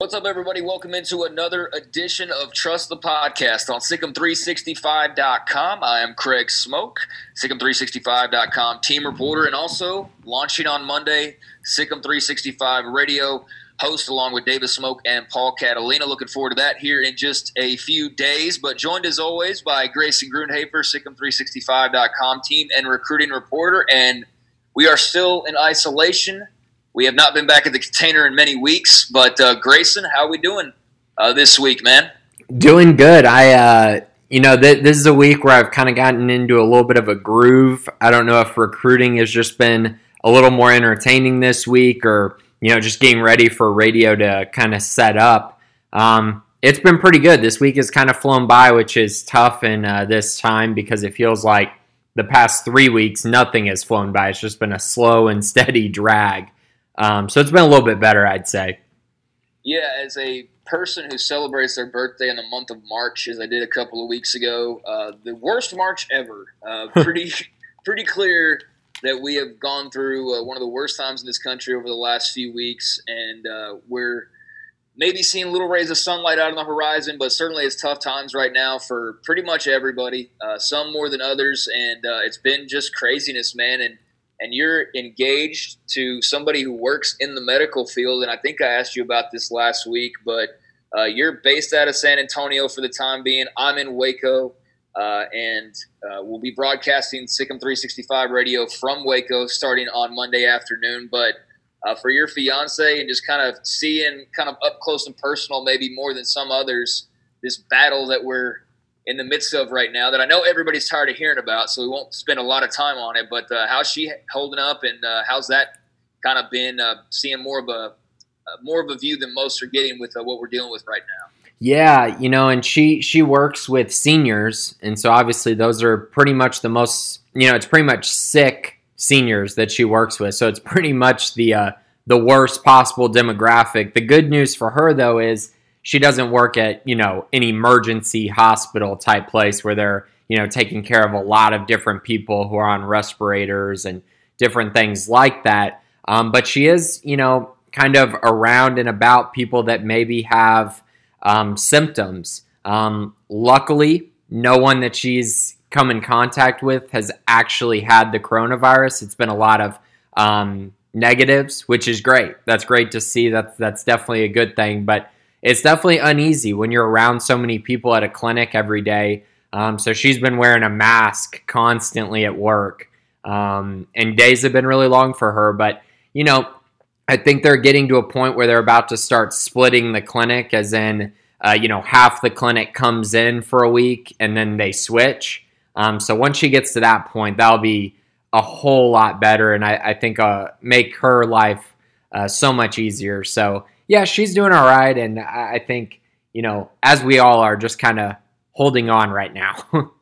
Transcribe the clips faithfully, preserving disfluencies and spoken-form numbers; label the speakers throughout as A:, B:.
A: What's up, everybody? Welcome into another edition of Trust the Podcast on Sic em three sixty-five dot com. I am Craig Smoke, Sic em three sixty-five dot com team reporter, and also launching on Monday, Sic em three sixty-five radio host along with David Smoke and Paul Catalina. Looking forward to that here in just a few days, but joined as always by Grayson Grunhafer, Sic em three sixty-five dot com team and recruiting reporter, and we are still in isolation. We have not been back at the container in many weeks, but uh, Grayson, how are we doing uh, this week, man?
B: Doing good. I, uh, you know, th- this is a week where I've kind of gotten into a little bit of a groove. I don't know if recruiting has just been a little more entertaining this week, or you know, just getting ready for radio to kind of set up. Um, it's been pretty good. This week has kind of flown by, which is tough in uh, this time because it feels like the past three weeks nothing has flown by. It's just been a slow and steady drag. Um, so it's been a little bit better, I'd say.
A: Yeah, as a person who celebrates their birthday in the month of March, as I did a couple of weeks ago, uh, the worst March ever. Uh, pretty pretty clear that we have gone through uh, one of the worst times in this country over the last few weeks, and uh, we're maybe seeing little rays of sunlight out on the horizon, but certainly it's tough times right now for pretty much everybody, uh, some more than others, and uh, it's been just craziness, man, and and you're engaged to somebody who works in the medical field, and I think I asked you about this last week, but uh, you're based out of San Antonio for the time being. I'm in Waco, uh, and uh, we'll be broadcasting Sic em three sixty-five radio from Waco starting on Monday afternoon. But uh, for your fiance and just kind of seeing kind of up close and personal, maybe more than some others, this battle that we're in the midst of right now that I know everybody's tired of hearing about, so we won't spend a lot of time on it, but uh, how's she holding up, and uh, how's that kind of been uh, seeing more of a uh, more of a view than most are getting with uh, what we're dealing with right now?
B: Yeah, you know, and she, she works with seniors, and so obviously those are pretty much the most, you know, it's pretty much sick seniors that she works with, so it's pretty much the uh, the worst possible demographic. The good news for her, though, is she doesn't work at, you know, an emergency hospital type place where they're, you know, taking care of a lot of different people who are on respirators and different things like that. Um, but she is, you know, kind of around and about people that maybe have um, symptoms. Um, luckily, no one that she's come in contact with has actually had the coronavirus. It's been a lot of um, negatives, which is great. That's great to see. That's, that's definitely a good thing. But it's definitely uneasy when you're around so many people at a clinic every day. Um, so she's been wearing a mask constantly at work. Um, and days have been really long for her. But, you know, I think they're getting to a point where they're about to start splitting the clinic, as in, uh, you know, half the clinic comes in for a week and then they switch. Um, so once she gets to that point, that'll be a whole lot better. And I, I think uh, make her life uh, so much easier. So, yeah, she's doing all right, and I think, you know, as we all are, just kind of holding on right now.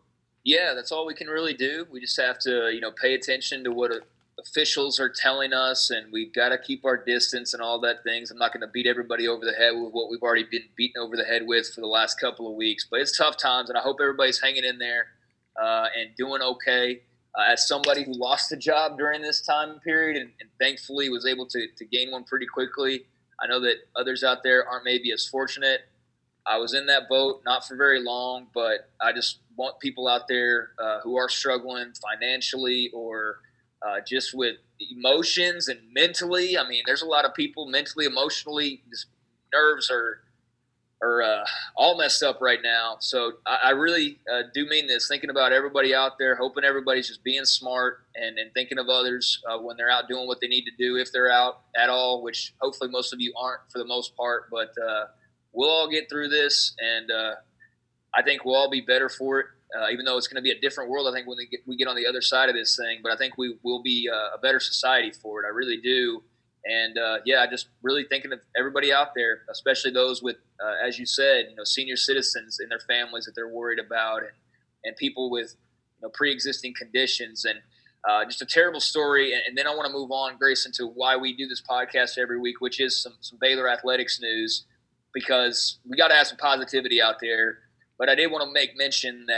A: Yeah, that's all we can really do. We just have to, you know, pay attention to what officials are telling us, and we've got to keep our distance and all that things. I'm not going to beat everybody over the head with what we've already been beaten over the head with for the last couple of weeks, but it's tough times, and I hope everybody's hanging in there uh, and doing okay. Uh, as somebody who lost a job during this time period and, and thankfully was able to, to gain one pretty quickly, I know that others out there aren't maybe as fortunate. I was in that boat, not for very long, but I just want people out there uh, who are struggling financially or uh, just with emotions and mentally. I mean, there's a lot of people mentally, emotionally, just nerves are are uh, all messed up right now. So I, I really uh, do mean this, thinking about everybody out there, hoping everybody's just being smart and, and thinking of others uh, when they're out doing what they need to do, if they're out at all, which hopefully most of you aren't for the most part. But uh, we'll all get through this, and uh, I think we'll all be better for it, uh, even though it's going to be a different world, I think, when we get, we get on the other side of this thing. But I think we will be uh, a better society for it. I really do. And, uh, yeah, just really thinking of everybody out there, especially those with, uh, as you said, you know, senior citizens and their families that they're worried about, and, and people with, you know, pre-existing conditions. And uh, just a terrible story. And, and then I want to move on, Grayson, to why we do this podcast every week, which is some, some Baylor athletics news, because we got to have some positivity out there. But I did want to make mention that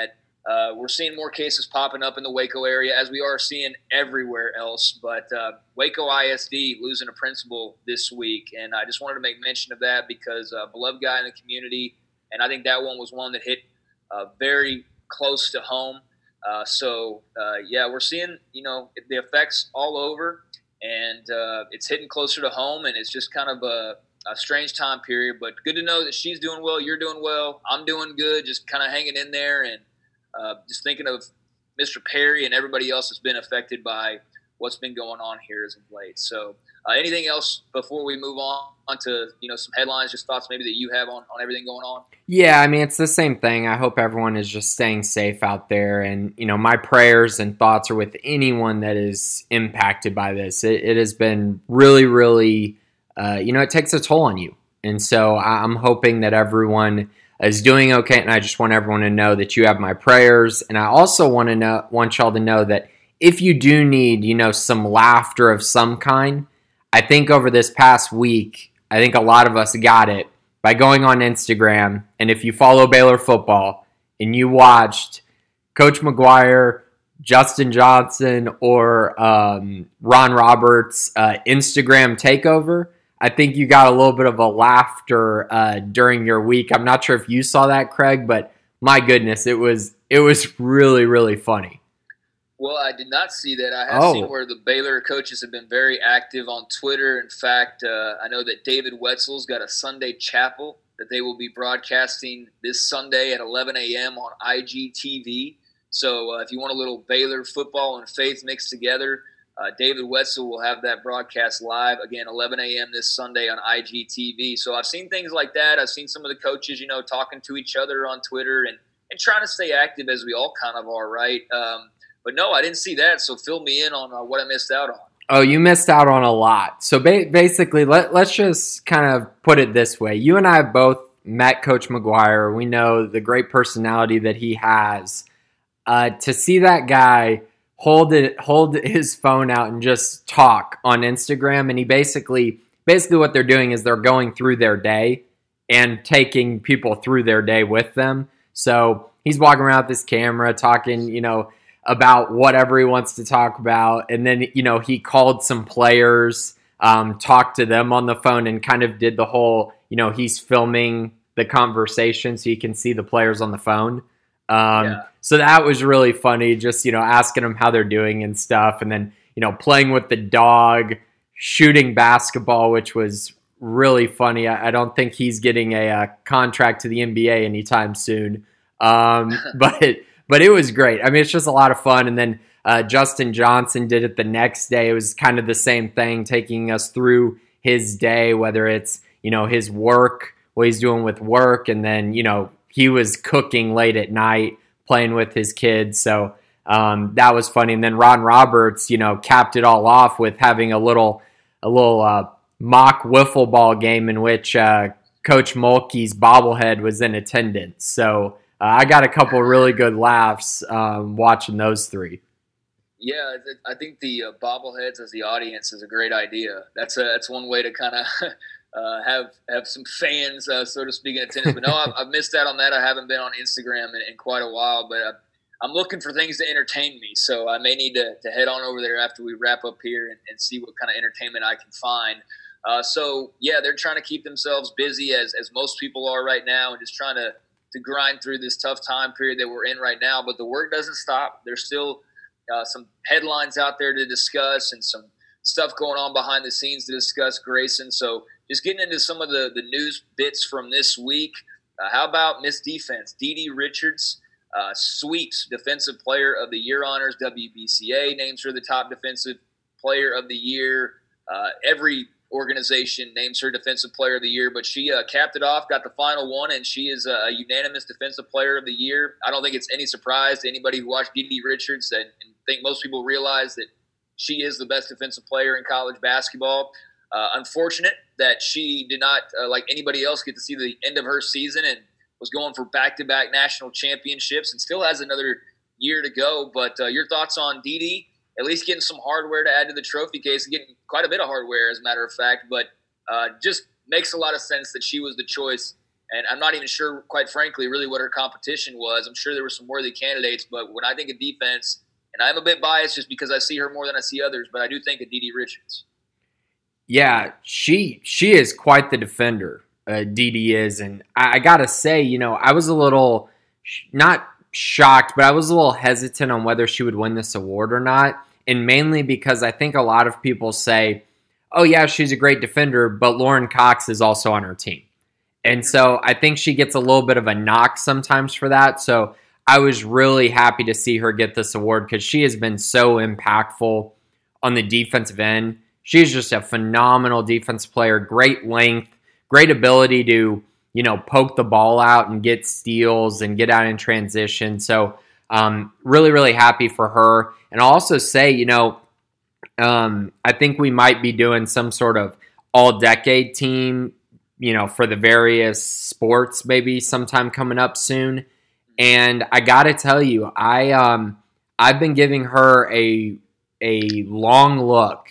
A: Uh, we're seeing more cases popping up in the Waco area, as we are seeing everywhere else. But uh, Waco I S D losing a principal this week, and I just wanted to make mention of that because a beloved guy in the community, and I think that one was one that hit uh, very close to home. Uh, so, uh, yeah, we're seeing, you know, the effects all over, and uh, it's hitting closer to home, and it's just kind of a, a strange time period. But good to know that she's doing well, you're doing well, I'm doing good, just kind of hanging in there, and Uh, just thinking of Mister Perry and everybody else that's been affected by what's been going on here as of late. So, uh, anything else before we move on, on to you know some headlines? Just thoughts maybe that you have on, on everything going on.
B: Yeah, I mean it's the same thing. I hope everyone is just staying safe out there, and you know my prayers and thoughts are with anyone that is impacted by this. It, it has been really, really, uh, you know, it takes a toll on you, and so I'm hoping that everyone is doing okay, and I just want everyone to know that you have my prayers. And I also want to know, want y'all to know that if you do need, you know, some laughter of some kind, I think over this past week, I think a lot of us got it by going on Instagram. And if you follow Baylor football and you watched Coach McGuire, Justin Johnson, or um, Ron Roberts' uh, Instagram takeover, I think you got a little bit of a laughter uh, during your week. I'm not sure if you saw that, Craig, but my goodness, it was it was really, really funny.
A: Well, I did not see that. I have
B: oh.
A: seen where the Baylor coaches have been very active on Twitter. In fact, uh, I know that David Wetzel's got a Sunday chapel that they will be broadcasting this Sunday at eleven a.m. on I G T V. So uh, if you want a little Baylor football and faith mixed together, Uh, David Wetzel will have that broadcast live, again, eleven a.m. this Sunday on I G T V. So I've seen things like that. I've seen some of the coaches, you know, talking to each other on Twitter and, and trying to stay active as we all kind of are, right? Um, but no, I didn't see that, so fill me in on uh, what I missed out on.
B: Oh, you missed out on a lot. So ba- basically, let, let's just kind of put it this way. You and I have both met Coach McGuire. We know the great personality that he has. Uh, to see that guy hold it, hold his phone out and just talk on Instagram. And he basically, basically what they're doing is they're going through their day and taking people through their day with them. So he's walking around with this camera talking, you know, about whatever he wants to talk about. And then, you know, he called some players, um, talked to them on the phone and kind of did the whole, you know, he's filming the conversation so you can see the players on the phone. Um, yeah. So that was really funny, just, you know, asking them how they're doing and stuff. And then, you know, playing with the dog, shooting basketball, which was really funny. I, I don't think he's getting a, a contract to the N B A anytime soon. Um, but, but it was great. I mean, it's just a lot of fun. And then uh, Justin Johnson did it the next day. It was kind of the same thing, taking us through his day, whether it's, you know, his work, what he's doing with work, and then, you know, he was cooking late at night, playing with his kids. So um, that was funny. And then Ron Roberts, you know, capped it all off with having a little a little uh, mock wiffle ball game in which uh, Coach Mulkey's bobblehead was in attendance. So uh, I got a couple really good laughs um, watching those three.
A: Yeah, I think the uh, bobbleheads as the audience is a great idea. That's a, that's one way to kind of uh, have have some fans, uh, so to speak, in attendance. But no, I've, I've missed out on that. I haven't been on Instagram in, in quite a while, but uh, I'm looking for things to entertain me. So I may need to, to head on over there after we wrap up here and, and see what kind of entertainment I can find. Uh, so, yeah, they're trying to keep themselves busy as, as most people are right now and just trying to, to grind through this tough time period that we're in right now. But the work doesn't stop. There's still uh, some headlines out there to discuss and some stuff going on behind the scenes to discuss, Grayson. So just getting into some of the, the news bits from this week. Uh, how about Miss Defense? DiDi Richards uh, sweeps Defensive Player of the Year honors. W B C A names her the top Defensive Player of the Year. Uh, every organization names her Defensive Player of the Year, but she uh, capped it off, got the final one, and she is a unanimous Defensive Player of the Year. I don't think it's any surprise to anybody who watched DiDi Richards that, and think most people realize that she is the best defensive player in college basketball. Uh, unfortunate that she did not, uh, like anybody else, get to see the end of her season and was going for back-to-back national championships and still has another year to go. But uh, your thoughts on DiDi? At least getting some hardware to add to the trophy case, and getting quite a bit of hardware, as a matter of fact. But uh, just makes a lot of sense that she was the choice And I'm not even sure, quite frankly, really what her competition was. I'm sure there were some worthy candidates, but when I think of defense, and I'm a bit biased just because I see her more than I see others, but I do think of DiDi Richards.
B: Yeah, she she is quite the defender, uh, DiDi is. And I, I got to say, you know, I was a little, not shocked, but I was a little hesitant on whether she would win this award or not. And mainly because I think a lot of people say, oh, yeah, she's a great defender, but Lauren Cox is also on her team. And so I think she gets a little bit of a knock sometimes for that. So I was really happy to see her get this award because she has been so impactful on the defensive end. She's just a phenomenal defense player, great length, great ability to, you know, poke the ball out and get steals and get out in transition. So um, really, really happy for her. And I'll also say, you know, um, I think we might be doing some sort of all-decade team, you know, for the various sports maybe sometime coming up soon. And I got to tell you, I, um, I've been giving her a a long look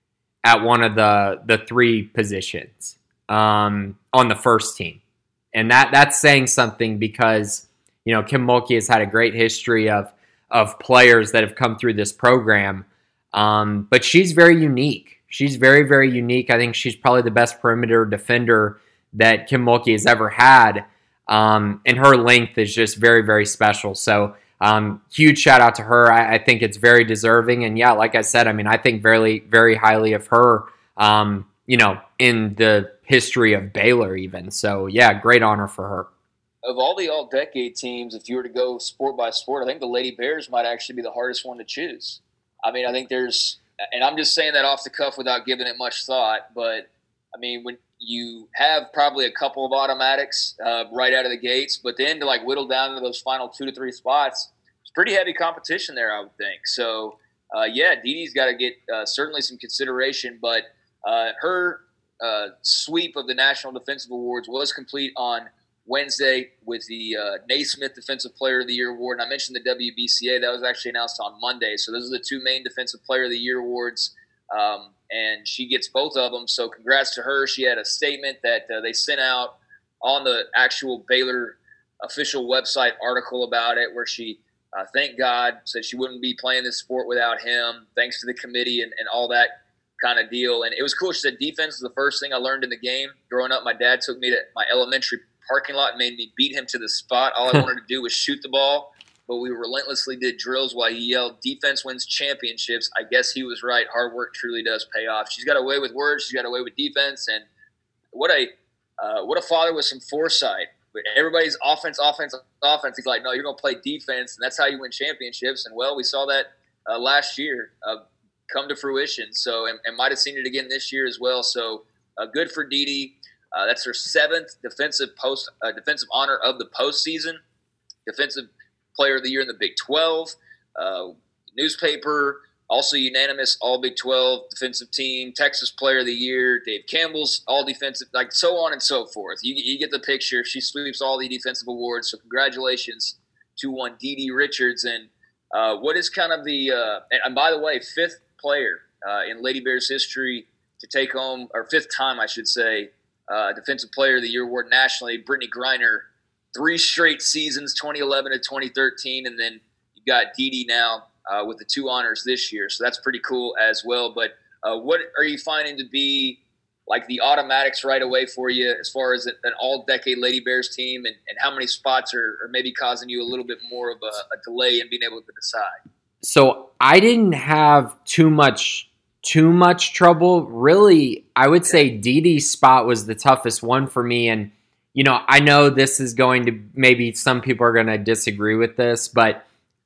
B: at one of the, the three positions um, on the first team. And that that's saying something because, you know, Kim Mulkey has had a great history of of players that have come through this program. Um, but she's very unique. She's very, very unique. I think she's probably the best perimeter defender that Kim Mulkey has ever had. Um, and her length is just very, very special. So um, huge shout out to her. I, I think it's very deserving. And yeah, like I said, I mean, I think very, very highly of her, um, you know, in the history of Baylor even. So yeah, great honor for her.
A: Of all the all-decade teams, if you were to go sport by sport, I think the Lady Bears might actually be the hardest one to choose. I mean, I think there's – and I'm just saying that off the cuff without giving it much thought, but, I mean, when you have probably a couple of automatics uh, right out of the gates, but then to, like, whittle down to those final two to three spots, it's pretty heavy competition there, I would think. So, uh, yeah, DiDi's got to get uh, certainly some consideration, but uh, her uh, sweep of the National Defensive Awards was complete on – Wednesday with the uh, Naismith Defensive Player of the Year Award. And I mentioned the W B C A. That was actually announced on Monday. So those are the two main Defensive Player of the Year awards. Um, and she gets both of them. So congrats to her. She had a statement that uh, they sent out on the actual Baylor official website article about it where she, uh, thank God, said she wouldn't be playing this sport without him. Thanks to the committee and, and all that kind of deal. And it was cool. She said defense is the first thing I learned in the game. Growing up, my dad took me to my elementary parking lot and made me beat him to the spot. All I wanted to do was shoot the ball, but we relentlessly did drills while he yelled, defense wins championships. I guess he was right. Hard work truly does pay off. She's got a way with words. She's got a way with defense. And what a uh, what a father with some foresight. But everybody's offense, offense, offense. He's like, no, you're going to play defense, and that's how you win championships. And, well, we saw that uh, last year uh, come to fruition. So, and, and might have seen it again this year as well. So, uh, good for DiDi. Uh, that's her seventh defensive post uh, defensive honor of the postseason. Defensive Player of the Year in the Big twelve. Uh, newspaper, also unanimous All Big twelve defensive team. Texas Player of the Year. Dave Campbell's All Defensive, like so on and so forth. You, you get the picture. She sweeps all the defensive awards. So congratulations to one DiDi Richards. And uh, what is kind of the uh, – and, and by the way, fifth player uh, in Lady Bears history to take home – or fifth time, I should say – Uh, Defensive Player of the Year award nationally, Brittany Griner, three straight seasons, twenty eleven to twenty thirteen, and then you got DiDi now uh, with the two honors this year, so that's pretty cool as well. But uh, what are you finding to be like the automatics right away for you as far as an all-decade Lady Bears team, and, and how many spots are, are maybe causing you a little bit more of a, a delay in being able to decide?
B: So I didn't have too much too much trouble. Really, I would say DiDi's spot was the toughest one for me. And, you know, I know this is going to, maybe some people are going to disagree with this, but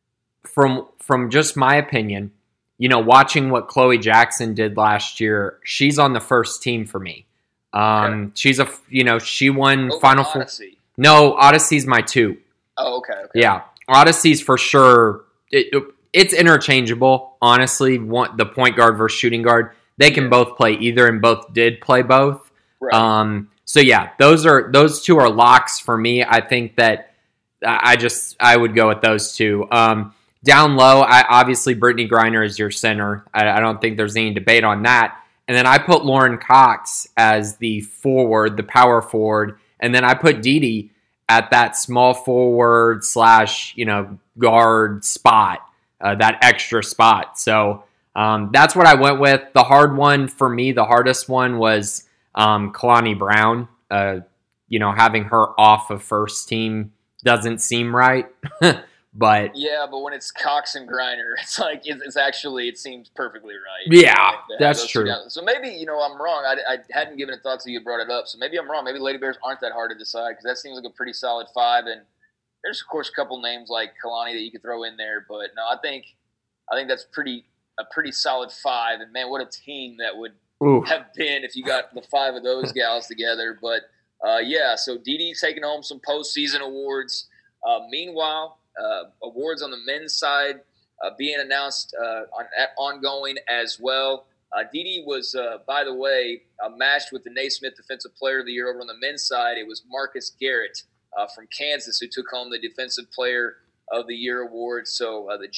B: from from just my opinion, you know, watching what Chloe Jackson did last year, she's on the first team for me. Um, okay. She's a, you know, she won
A: oh,
B: Final Four. No, Odyssey's my two.
A: Oh, okay. okay.
B: Yeah. Odyssey's for sure. It, it, It's interchangeable, honestly. One, the point guard versus shooting guard, they can yeah. both play either, and both did play both.
A: Right.
B: Um, so yeah, those are those two are locks for me. I think that I just I would go with those two. Um, down low, I obviously Brittany Griner is your center. I, I don't think there's any debate on that. And then I put Lauren Cox as the forward, the power forward, And then I put Didi at that small forward slash, you know, guard spot, uh, that extra spot. So um, that's what I went with. The hard one for me, the hardest one was um, Kalani Brown. Uh, you know, having her off of first team doesn't seem right. But
A: yeah, but when it's Cox and Griner, it's like it's, it's actually it seems perfectly right.
B: Yeah, that's true.
A: So maybe you know I'm wrong. I, I hadn't given it thought till you brought it up. So maybe I'm wrong. Maybe Lady Bears aren't that hard to decide because that seems like a pretty solid five. And there's of course a couple names like Kalani that you could throw in there, but no, I think I think that's pretty a pretty solid five. And man, what a team that would Ooh. have been if you got the five of those gals together. But uh, yeah, so Didi taking home some postseason awards. Uh, meanwhile. Uh, awards on the men's side uh, being announced uh, on ongoing as well. Uh, Didi was, uh, by the way, uh, matched with the Naismith Defensive Player of the Year over on the men's side. It was Marcus Garrett uh, from Kansas who took home the Defensive Player of the Year award. So uh, the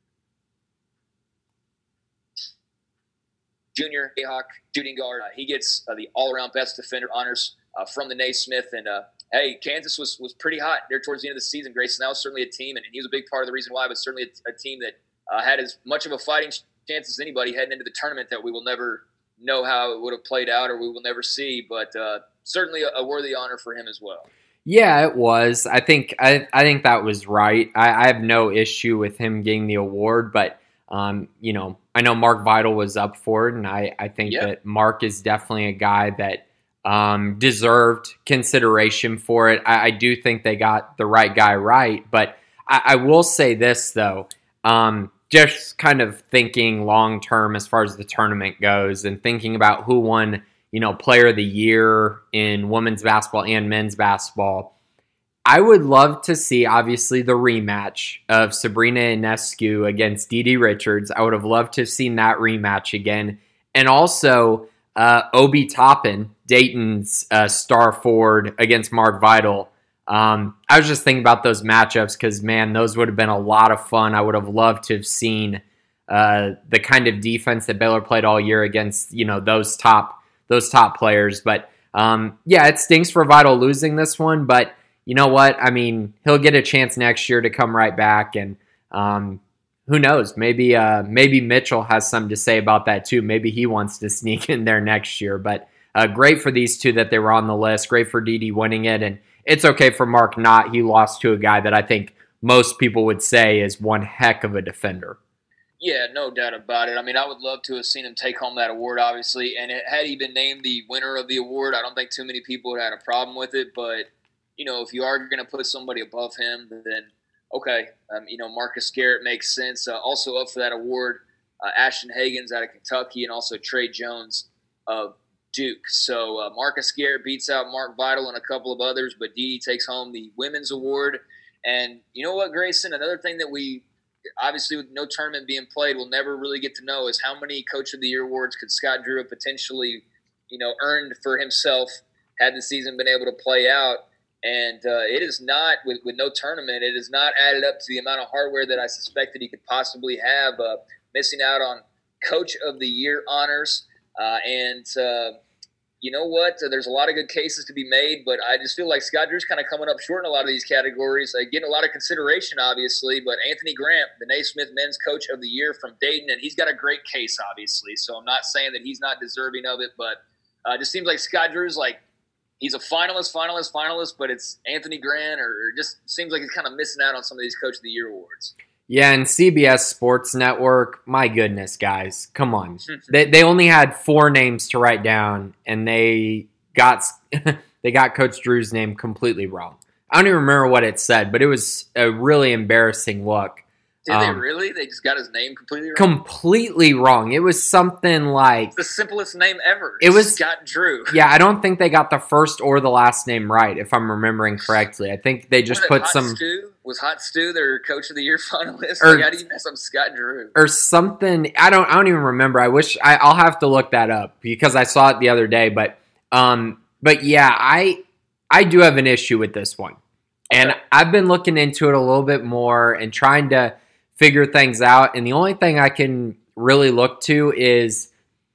A: junior Jayhawk shooting guard, uh, he gets uh, the all-around best defender honors uh, from the Naismith. And uh, hey, Kansas was was pretty hot there towards the end of the season, Grayson. That was certainly a team, and he was a big part of the reason why, but certainly a, a team that uh, had as much of a fighting chance as anybody heading into the tournament that we will never know how it would have played out or we will never see, but uh, certainly a, a worthy honor for him as well.
B: Yeah, it was. I think I, I think that was right. I, I have no issue with him getting the award, but um, you know, I know Mark Vital was up for it, and I, I think yep. that Mark is definitely a guy that Um, deserved consideration for it. I, I do think they got the right guy right, but I, I will say this though, um, just kind of thinking long term as far as the tournament goes, and thinking about who won, you know, Player of the Year in women's basketball and men's basketball. I would love to see, obviously, the rematch of Sabrina Ionescu against Didi Richards. I would have loved to have seen that rematch again, and also uh, Obi Toppin, Dayton's uh, star forward, against Mark Vital. Um, I was just thinking about those matchups because, man, those would have been a lot of fun. I would have loved to have seen uh, the kind of defense that Baylor played all year against, you know, those top those top players. But um, yeah, it stinks for Vital losing this one. But you know what? I mean, he'll get a chance next year to come right back, and um, who knows? Maybe uh, maybe Mitchell has something to say about that too. Maybe he wants to sneak in there next year. But Uh, great for these two that they were on the list. Great for Didi winning it. And it's okay for Mark not. He lost to a guy that I think most people would say is one heck of a defender.
A: Yeah, no doubt about it. I mean, I would love to have seen him take home that award, obviously. And it, had he been named the winner of the award, I don't think too many people would have had a problem with it. But, you know, if you are going to put somebody above him, then okay. Um, you know, Marcus Garrett makes sense. Uh, also up for that award, uh, Ashton Hagans out of Kentucky, and also Trey Jones of Duke. So uh, Marcus Garrett beats out Mark Vital and a couple of others, but Didi takes home the women's award. And you know what, Grayson? Another thing that we, obviously with no tournament being played, we'll never really get to know is how many Coach of the Year awards could Scott Drew have potentially, you know, earned for himself had the season been able to play out. And uh, it is not, with, with no tournament, it is not added up to the amount of hardware that I suspected he could possibly have, uh, missing out on Coach of the Year honors. Uh, and uh, you know what? Uh, there's a lot of good cases to be made, but I just feel like Scott Drew's kind of coming up short in a lot of these categories. Uh, getting a lot of consideration, obviously, but Anthony Grant, the Naismith Men's Coach of the Year from Dayton, and he's got a great case, obviously. So I'm not saying that he's not deserving of it, but uh, it just seems like Scott Drew's like he's a finalist, finalist, finalist, but it's Anthony Grant, or, or just seems like he's kind of missing out on some of these Coach of the Year awards.
B: Yeah, and C B S Sports Network, my goodness, guys, come on. they they only had four names to write down, and they got they got Coach Drew's name completely wrong. I don't even remember what it said, but it was a really embarrassing look.
A: Did um, they really? They just got his name completely wrong?
B: Completely wrong. It was something like...
A: It's the simplest name ever.
B: It was
A: Scott Drew.
B: Yeah, I don't think they got the first or the last name right, if I'm remembering correctly. I think they just put
A: Hot
B: some...
A: Stew? Was Hot Stew their Coach of the Year finalist?
B: Or,
A: like, how do you mess up Scott Drew?
B: Or something. I don't I don't even remember. I wish... I, I'll have to look that up because I saw it the other day. But, um, but yeah, I I do have an issue with this one. And okay. I've been looking into it a little bit more and trying to figure things out, and the only thing I can really look to is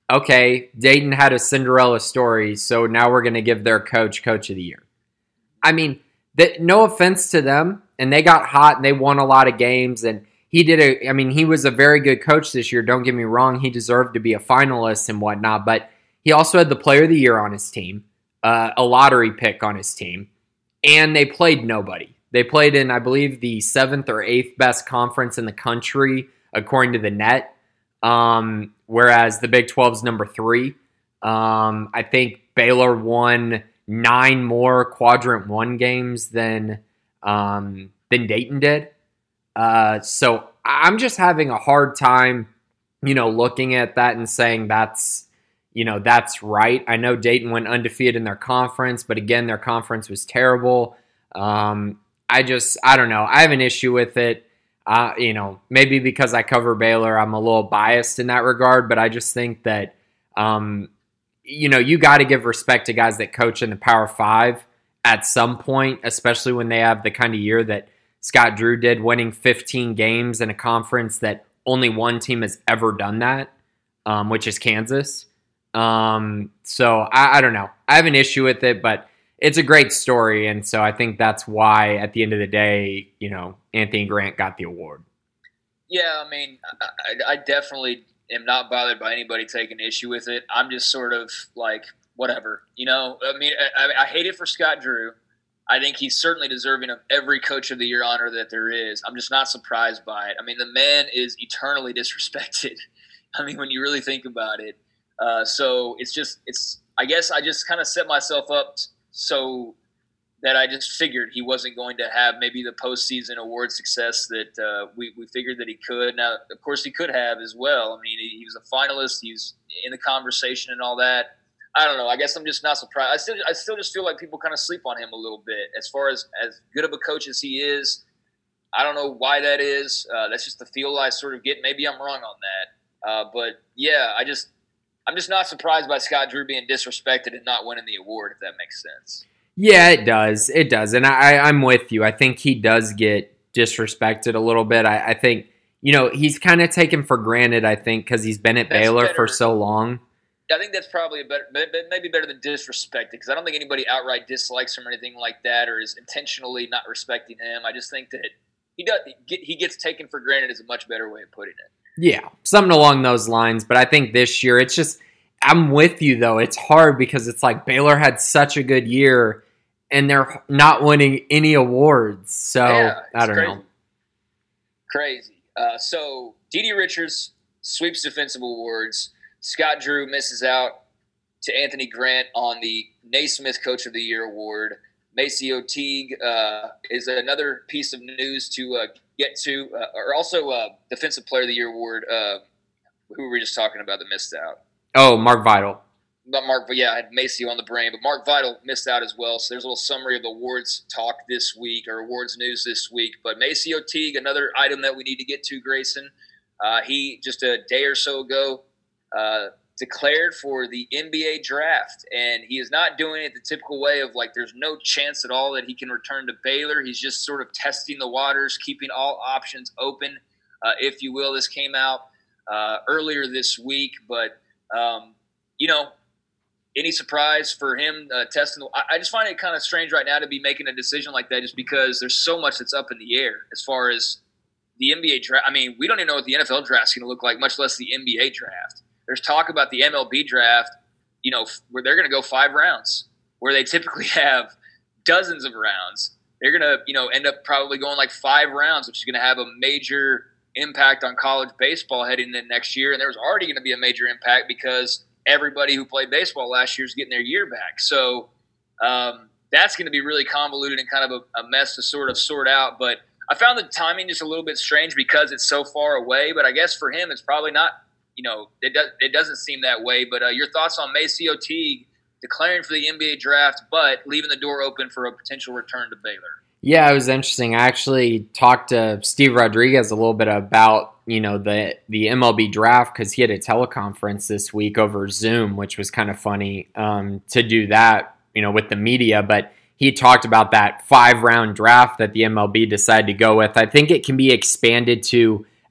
B: okay, Dayton had a Cinderella story, so now we're going to give their coach Coach of the Year. I mean, that, no offense to them, and they got hot and they won a lot of games, and he did a, I mean, he was a very good coach this year. Don't get me wrong. He deserved to be a finalist and whatnot, but he also had the Player of the Year on his team, uh, a lottery pick on his team, and they played nobody. They played in, I believe, the seventh or eighth best conference in the country, according to the net, um, whereas the Big twelve is number three. Um, I think Baylor won nine more Quadrant One games than um, than Dayton did. Uh, so I'm just having a hard time, you know, looking at that and saying that's, you know, that's right. I know Dayton went undefeated in their conference, but again, their conference was terrible. Um, I just, I don't know. I have an issue with it. Uh, you know, maybe because I cover Baylor, I'm a little biased in that regard, but I just think that, um, you know, you got to give respect to guys that coach in the Power Five at some point, especially when they have the kind of year that Scott Drew did, winning fifteen games in a conference that only one team has ever done that, um, which is Kansas. Um, so I, I don't know. I have an issue with it, but it's a great story. And so I think that's why at the end of the day, you know, Anthony Grant got the award.
A: Yeah. I mean, I, I definitely am not bothered by anybody taking issue with it. I'm just sort of like, whatever, you know, I mean, I, I hate it for Scott Drew. I think he's certainly deserving of every Coach of the Year honor that there is. I'm just not surprised by it. I mean, the man is eternally disrespected. I mean, when you really think about it. Uh, so it's just, it's, I guess I just kind of set myself up so that I just figured he wasn't going to have maybe the postseason award success that uh, we, we figured that he could. Now, of course, he could have as well. I mean, he, he was a finalist. He was in the conversation and all that. I don't know. I guess I'm just not surprised. I still, I still just feel like people kind of sleep on him a little bit. As far as as good of a coach as he is, I don't know why that is. Uh, that's just the feel I sort of get. Maybe I'm wrong on that. Uh, but yeah, I just, I'm just not surprised by Scott Drew being disrespected and not winning the award, if that makes sense.
B: Yeah, it does. It does. And I, I'm with you. I think he does get disrespected a little bit. I, I think, you know, he's kind of taken for granted, I think, because he's been at that's Baylor better. for so long.
A: I think that's probably a better, maybe better than disrespected, because I don't think anybody outright dislikes him or anything like that, or is intentionally not respecting him. I just think that he does he gets taken for granted is a much better way of putting it.
B: Yeah, something along those lines. But I think this year, it's just, I'm with you though. It's hard because it's like Baylor had such a good year, and they're not winning any awards. So
A: yeah,
B: I don't
A: crazy.
B: know.
A: Crazy. Uh, so D D Richards sweeps defensive awards. Scott Drew misses out to Anthony Grant on the Naismith Coach of the Year award. MaCio Teague uh, is another piece of news to uh, get to, uh, or also uh, Defensive Player of the Year award. Uh, who were we just talking about that missed out?
B: Oh, Mark Vital.
A: But Mark, yeah, I had MaCio on the brain, but Mark Vital missed out as well. So there's a little summary of the awards talk this week, or awards news this week. But MaCio Teague, another item that we need to get to, Grayson. Uh, he just a day or so ago uh, declared for the N B A draft, and he is not doing it the typical way of like there's no chance at all that he can return to Baylor. He's just sort of testing the waters, keeping all options open, uh, if you will. This came out uh, earlier this week, but um, you know. Any surprise for him uh, testing? The, I, I just find it kind of strange right now to be making a decision like that, just because there's so much that's up in the air as far as the N B A draft. I mean, we don't even know what the N F L draft is going to look like, much less the N B A draft. There's talk about the M L B draft, you know, where they're going to go five rounds, where they typically have dozens of rounds. They're going to, you know, end up probably going like five rounds, which is going to have a major impact on college baseball heading into next year. And there's already going to be a major impact because everybody who played baseball last year is getting their year back. So um, that's going to be really convoluted and kind of a, a mess to sort of sort out. But I found the timing just a little bit strange because it's so far away. But I guess for him, it's probably not, you know, it, does, it doesn't seem that way. But uh, your thoughts on MaCio Teague declaring for the N B A draft, but leaving the door open for a potential return to Baylor?
B: Yeah, it was interesting. I actually talked to Steve Rodriguez a little bit about, you know, the the M L B draft, because he had a teleconference this week over Zoom, which was kind of funny um, to do that, you know, with the media. But he talked about that five-round draft that the M L B decided to go with. I think it can be expanded to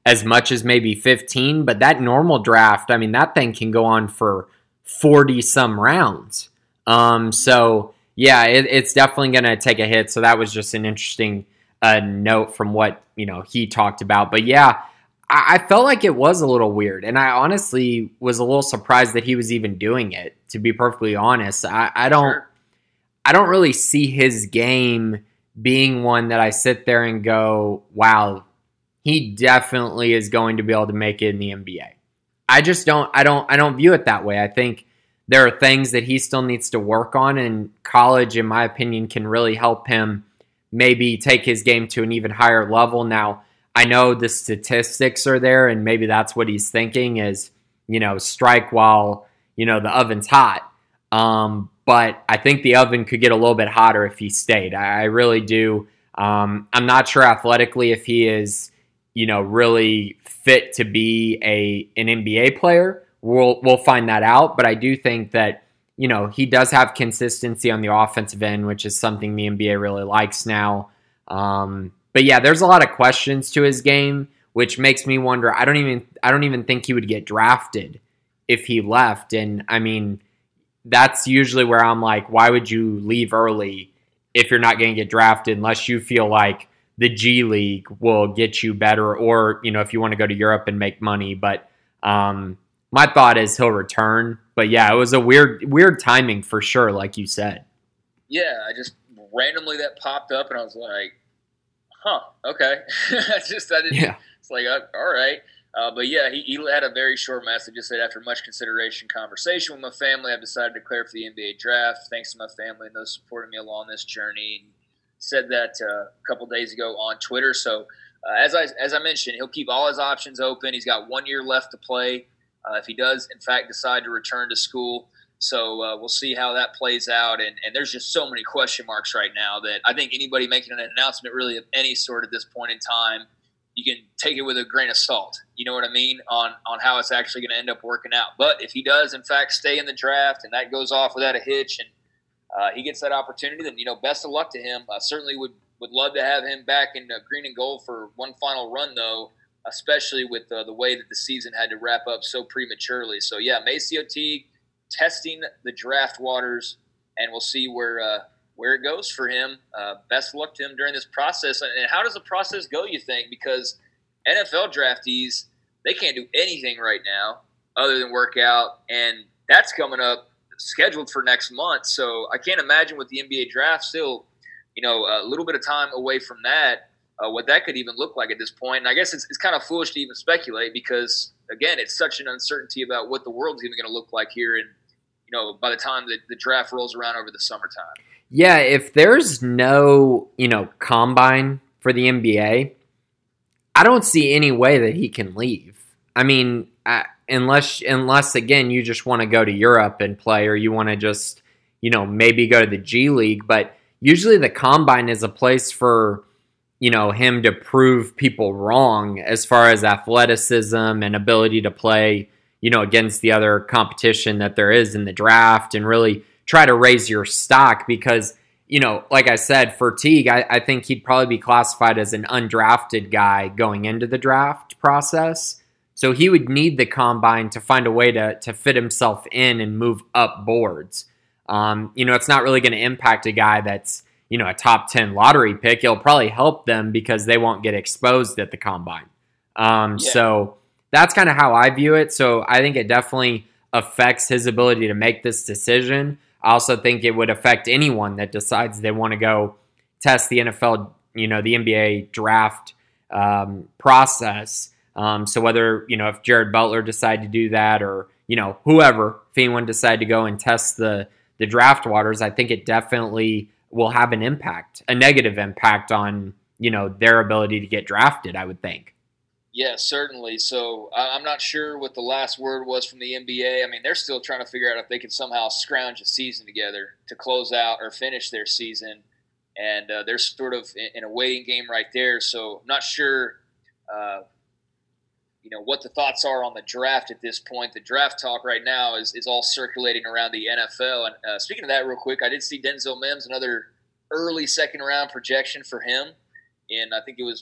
B: as much as maybe fifteen, but that normal draft, I mean, that thing can go on for forty some rounds. Um, so yeah, it, it's definitely going to take a hit. So that was just an interesting uh, note from what, you know, he talked about. But yeah, I, I felt like it was a little weird. And I honestly was a little surprised that he was even doing it, to be perfectly honest. I, I don't, sure. I don't really see his game being one that I sit there and go, wow, he definitely is going to be able to make it in the N B A. I just don't, I don't, I don't view it that way. I think there are things that he still needs to work on, and college, in my opinion, can really help him maybe take his game to an even higher level. Now, I know the statistics are there, and maybe that's what he's thinking is, you know, strike while, you know, the oven's hot. Um, but I think the oven could get a little bit hotter if he stayed. I, I really do. Um, I'm not sure athletically if he is, you know, really fit to be a an N B A player. We'll we'll find that out, but I do think that, you know, he does have consistency on the offensive end, which is something the N B A really likes now. Um, but yeah, there's a lot of questions to his game, which makes me wonder. I don't even I don't even think he would get drafted if he left. And I mean, that's usually where I'm like, why would you leave early if you're not going to get drafted unless you feel like the G League will get you better, or, you know, if you want to go to Europe and make money. But um, my thought is he'll return. But yeah, it was a weird, weird timing for sure, like you said.
A: Yeah, I just randomly that popped up, and I was like, "Huh, okay." I just, I didn't. Yeah. It's like, uh, all right. Uh, but yeah, he, he had a very short message. Just said, after much consideration, conversation with my family, I've decided to declare for the N B A draft. Thanks to my family and those supporting me along this journey. And said that uh, a couple days ago on Twitter. So uh, as I as I mentioned, he'll keep all his options open. He's got one year left to play. Uh, if he does, in fact, decide to return to school. So uh, we'll see how that plays out. And, and there's just so many question marks right now that I think anybody making an announcement really of any sort at this point in time, you can take it with a grain of salt. You know what I mean? On, on how it's actually going to end up working out. But if he does, in fact, stay in the draft and that goes off without a hitch and uh, he gets that opportunity, then, you know, best of luck to him. I certainly would, would love to have him back in uh, green and gold for one final run, though, especially with uh, the way that the season had to wrap up so prematurely. So, yeah, MaCio Teague testing the draft waters, and we'll see where uh, where it goes for him. Uh, best of luck to him during this process. And how does the process go, you think? Because N F L draftees, they can't do anything right now other than work out, and that's coming up scheduled for next month. So I can't imagine with the N B A draft still, you know, a little bit of time away from that, uh, what that could even look like at this point. And I guess it's, it's kind of foolish to even speculate because, again, it's such an uncertainty about what the world's even going to look like here. And, you know, by the time that the draft rolls around over the summertime.
B: Yeah, if there's no, you know, combine for the N B A, I don't see any way that he can leave. I mean, I, unless, unless again, you just want to go to Europe and play, or you want to just, you know, maybe go to the G League. But usually the combine is a place for, you know, him to prove people wrong as far as athleticism and ability to play, you know, against the other competition that there is in the draft, and really try to raise your stock. Because, you know, like I said, for Teague, I, I think he'd probably be classified as an undrafted guy going into the draft process. So he would need the combine to find a way to to fit himself in and move up boards. Um, you know, it's not really going to impact a guy that's, you know, a top ten lottery pick. It'll probably help them because they won't get exposed at the combine. Um, yeah. So that's kind of how I view it. So I think it definitely affects his ability to make this decision. I also think it would affect anyone that decides they want to go test the N F L, you know, the N B A draft um, process. Um, so whether, you know, if Jared Butler decided to do that, or, you know, whoever, if anyone decided to go and test the, the draft waters, I think it definitely will have an impact, a negative impact on, you know, their ability to get drafted, I would think.
A: Yeah, certainly. So I'm not sure what the last word was from the N B A. I mean, they're still trying to figure out if they can somehow scrounge a season together to close out or finish their season. And uh, they're sort of in a waiting game right there. So I'm not sure, uh, you know, what the thoughts are on the draft at this point. The draft talk right now is, is all circulating around the N F L. And uh, speaking of that real quick, I did see Denzel Mims, another early second round projection for him. And I think it was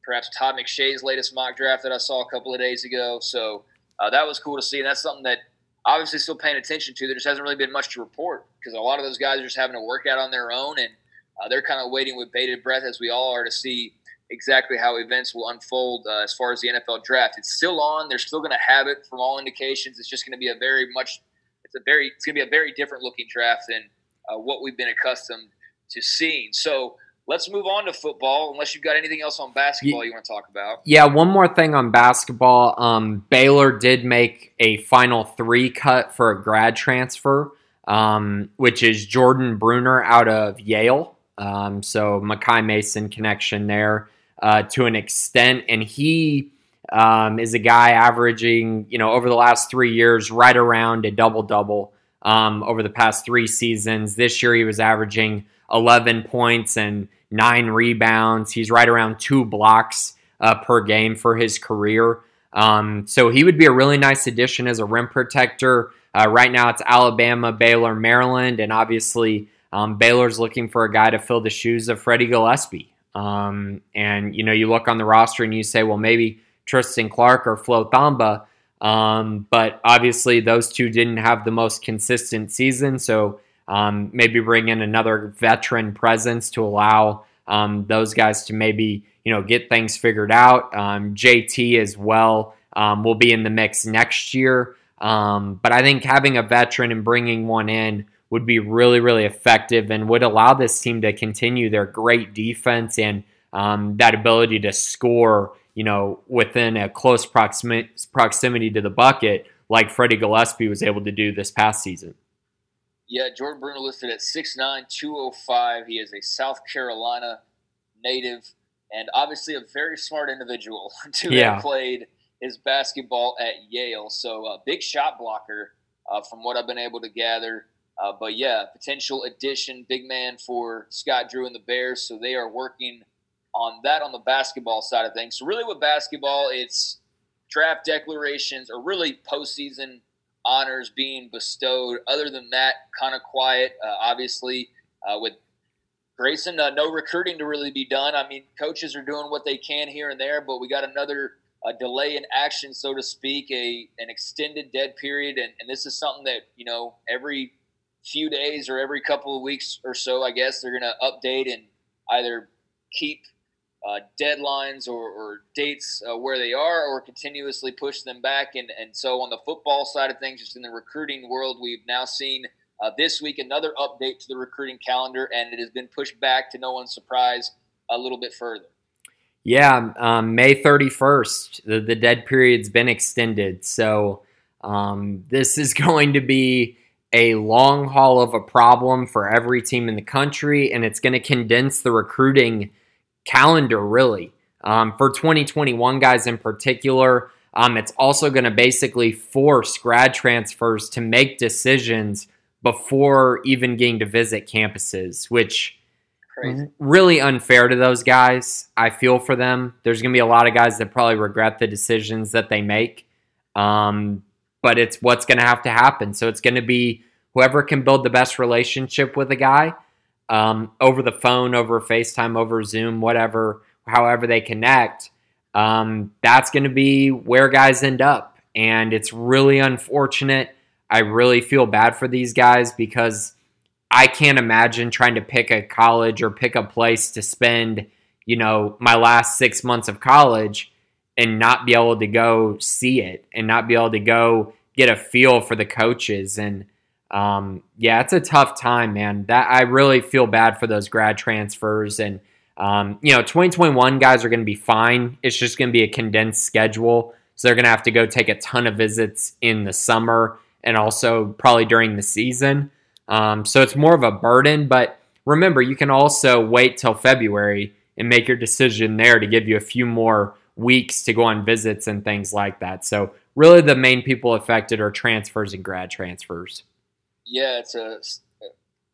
A: perhaps Todd McShay's latest mock draft that I saw a couple of days ago. So uh, that was cool to see. And that's something that obviously still paying attention to. There just hasn't really been much to report because a lot of those guys are just having to work out on their own, and uh, they're kind of waiting with bated breath, as we all are, to see exactly how events will unfold uh, as far as the N F L draft. It's still on. They're still going to have it from all indications. It's just going to be a very much – it's a very it's going to be a very different looking draft than uh, what we've been accustomed to seeing. So let's move on to football, unless you've got anything else on basketball you want to talk about.
B: Yeah, one more thing on basketball. Um, Baylor did make a Final Three cut for a grad transfer, um, which is Jordan Bruner out of Yale. Um, so Makai Mason connection there uh, to an extent. And he um, is a guy averaging, you know, over the last three years, right around a double-double um, over the past three seasons. This year he was averaging eleven points and nine rebounds. He's right around two blocks uh, per game for his career. Um, so he would be a really nice addition as a rim protector. Uh, right now it's Alabama, Baylor, Maryland, and obviously um, Baylor's looking for a guy to fill the shoes of Freddie Gillespie. Um, and, you know, you look on the roster and you say, well, maybe Tristan Clark or Flo Thamba. Um, but obviously those two didn't have the most consistent season. So Um, maybe bring in another veteran presence to allow um, those guys to maybe, you know, get things figured out. Um, J T as well um, will be in the mix next year. Um, but I think having a veteran and bringing one in would be really, really effective and would allow this team to continue their great defense and um, that ability to score, you know, within a close proximity, proximity to the bucket like Freddie Gillespie was able to do this past season.
A: Yeah, Jordan Bruner listed at six nine, two oh five. He is a South Carolina native and obviously a very smart individual to
B: yeah.
A: have played his basketball at Yale. So a uh, big shot blocker uh, from what I've been able to gather. Uh, but, yeah, potential addition, big man for Scott Drew and the Bears. So they are working on that on the basketball side of things. So really with basketball, it's draft declarations or really postseason honors being bestowed. Other than that, kind of quiet. Uh, obviously, uh, with Grayson, uh, no recruiting to really be done. I mean, coaches are doing what they can here and there, but we got another uh, delay in action, so to speak, a an extended dead period, and, and this is something that, you know, every few days or every couple of weeks or so, I guess, they're going to update and either keep Uh, deadlines or, or dates uh, where they are or continuously push them back. And, and so on the football side of things, just in the recruiting world, we've now seen uh, this week another update to the recruiting calendar, and it has been pushed back to no one's surprise a little bit further.
B: Yeah, um, May thirty-first, the, the dead period's been extended. So um, this is going to be a long haul of a problem for every team in the country, and it's going to condense the recruiting calendar, really. Um, for twenty twenty-one guys in particular, um, it's also going to basically force grad transfers to make decisions before even getting to visit campuses, which
A: Crazy.
B: Really unfair to those guys. I feel for them. There's going to be a lot of guys that probably regret the decisions that they make, um, but it's what's going to have to happen. So it's going to be whoever can build the best relationship with a guy, Um, over the phone, over FaceTime, over Zoom, whatever, however they connect, um, that's going to be where guys end up. And it's really unfortunate. I really feel bad for these guys because I can't imagine trying to pick a college or pick a place to spend, you know, my last six months of college and not be able to go see it and not be able to go get a feel for the coaches. And Um, yeah, it's a tough time, man. That I really feel bad for those grad transfers. And, um, you know, twenty twenty-one guys are going to be fine. It's just going to be a condensed schedule. So they're going to have to go take a ton of visits in the summer and also probably during the season. Um, so it's more of a burden. But remember, you can also wait till February and make your decision there to give you a few more weeks to go on visits and things like that. So really the main people affected are transfers and grad transfers.
A: Yeah, it's a, a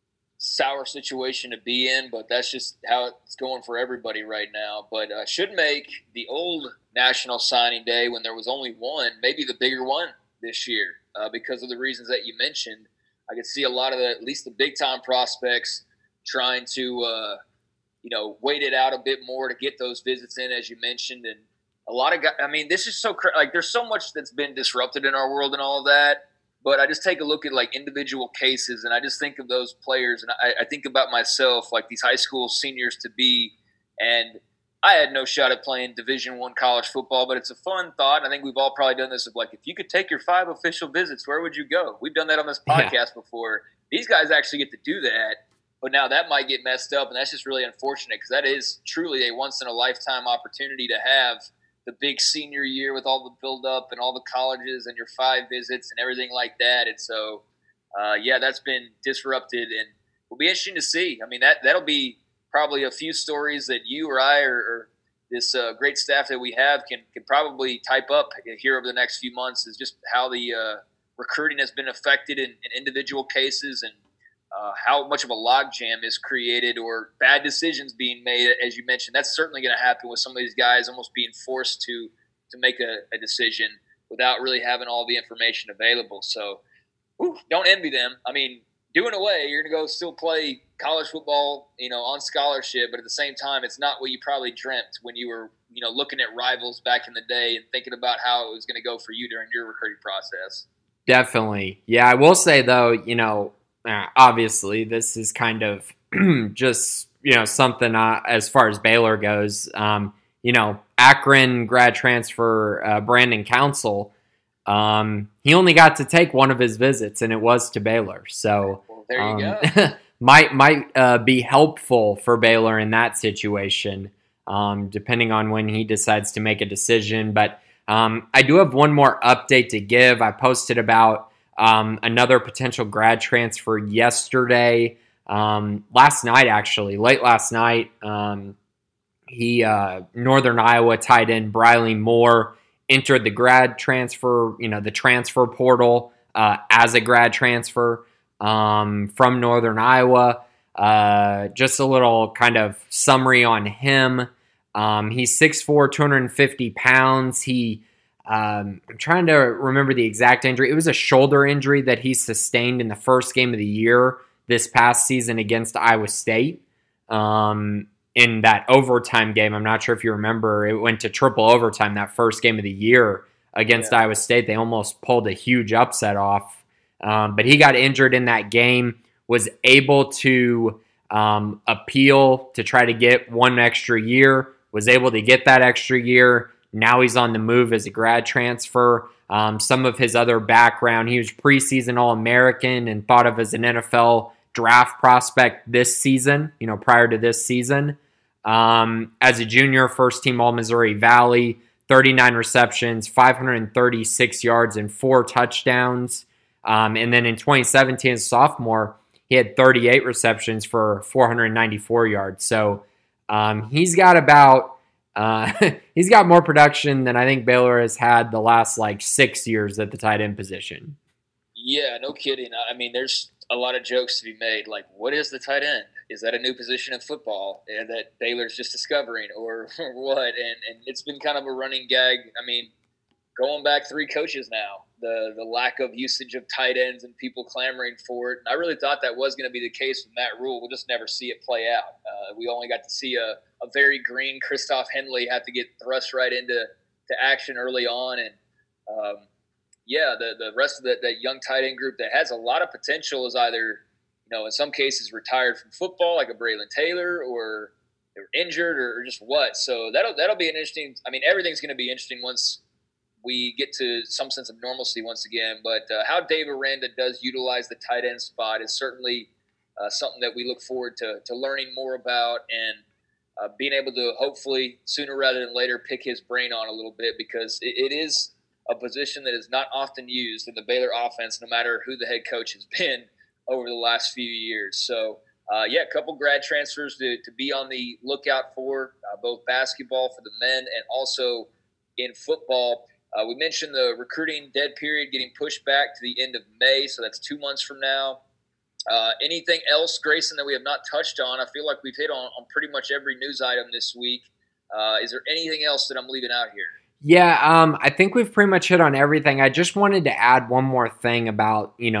A: sour situation to be in, but that's just how it's going for everybody right now. But uh, should make the old National Signing Day, when there was only one, maybe the bigger one this year uh, because of the reasons that you mentioned. I could see a lot of the, at least the big-time prospects trying to uh, you know, waited out a bit more to get those visits in, as you mentioned. And a lot of guys, I mean, this is so, like, there's so much that's been disrupted in our world and all of that. But I just take a look at, like, individual cases, and I just think of those players, and I, I think about myself, like these high school seniors to be, and I had no shot at playing Division One college football, but it's a fun thought. I think we've all probably done this of, like, if you could take your five official visits, where would you go? We've done that on this podcast yeah. before. These guys actually get to do that, but now that might get messed up, and that's just really unfortunate because that is truly a once-in-a-lifetime opportunity to have the big senior year with all the build-up and all the colleges and your five visits and everything like that. And so, uh, yeah, that's been disrupted, and it'll be interesting to see. I mean, that, that'll be probably a few stories that you or I or, or this uh, great staff that we have can, can probably type up here over the next few months, is just how the uh, recruiting has been affected in, in individual cases, and uh, how much of a logjam is created or bad decisions being made. As you mentioned, that's certainly going to happen with some of these guys almost being forced to to make a, a decision without really having all the information available. So whew, don't envy them. I mean, doing away, you're going to go still play college football, you know, on scholarship, but at the same time, it's not what you probably dreamt when you were, you know, looking at rivals back in the day and thinking about how it was going to go for you during your recruiting process.
B: Definitely. Yeah, I will say, though, you know, Uh, obviously, this is kind of just, you know, something uh, as far as Baylor goes. Um, you know, Akron grad transfer uh, Brandon Council, um, he only got to take one of his visits, and it was to Baylor. So
A: well, there you
B: um,
A: go.
B: might might uh, be helpful for Baylor in that situation, um, depending on when he decides to make a decision. But um, I do have one more update to give. I posted about Um, another potential grad transfer yesterday, um, last night actually, late last night. Um, he uh, Northern Iowa tight end Briley Moore entered the grad transfer, you know, the transfer portal uh, as a grad transfer um, from Northern Iowa. Uh, just a little kind of summary on him. Um, he's six foot four, two hundred fifty pounds. He Um, I'm trying to remember the exact injury. It was a shoulder injury that he sustained in the first game of the year this past season against Iowa State. Um, in that overtime game, I'm not sure if you remember, it went to triple overtime that first game of the year against yeah. Iowa State. They almost pulled a huge upset off. Um, but he got injured in that game, was able to um, appeal to try to get one extra year, was able to get that extra year. Now he's on the move as a grad transfer. Um, some of his other background, he was preseason All-American and thought of as an N F L draft prospect this season, you know, prior to this season. Um, as a junior, first team All-Missouri Valley, thirty-nine receptions, five hundred thirty-six yards, and four touchdowns. Um, and then in twenty seventeen, as a sophomore, he had thirty-eight receptions for four hundred ninety-four yards. So um, he's got about Uh, he's got more production than I think Baylor has had the last like six years at the tight end position.
A: Yeah, no kidding. I mean, there's a lot of jokes to be made. Like, what is the tight end? Is that a new position in football that Baylor's just discovering, or, or what? And and it's been kind of a running gag. I mean, going back three coaches now, the the lack of usage of tight ends and people clamoring for it. And I really thought that was going to be the case with Matt Rule. We'll just never see it play out. Uh, we only got to see a, a very green Christoph Henley have to get thrust right into to action early on. And, um, yeah, the, the rest of the, that young tight end group that has a lot of potential is either, you know, in some cases retired from football, like a Braylon Taylor, or they were injured, or, or just what. So that'll that'll be an interesting – I mean, everything's going to be interesting once – we get to some sense of normalcy once again. But uh, how Dave Aranda does utilize the tight end spot is certainly uh, something that we look forward to, to learning more about, and uh, being able to hopefully sooner rather than later pick his brain on a little bit, because it, it is a position that is not often used in the Baylor offense, no matter who the head coach has been over the last few years. So, uh, yeah, a couple grad transfers to, to be on the lookout for, uh, both basketball for the men and also in football. Uh, we mentioned the recruiting dead period getting pushed back to the end of May, so that's two months from now. Uh, anything else, Grayson, that we have not touched on? I feel like we've hit on, on pretty much every news item this week. Uh, is there anything else that I'm leaving out here?
B: Yeah, um, I think we've pretty much hit on everything. I just wanted to add one more thing about, you know,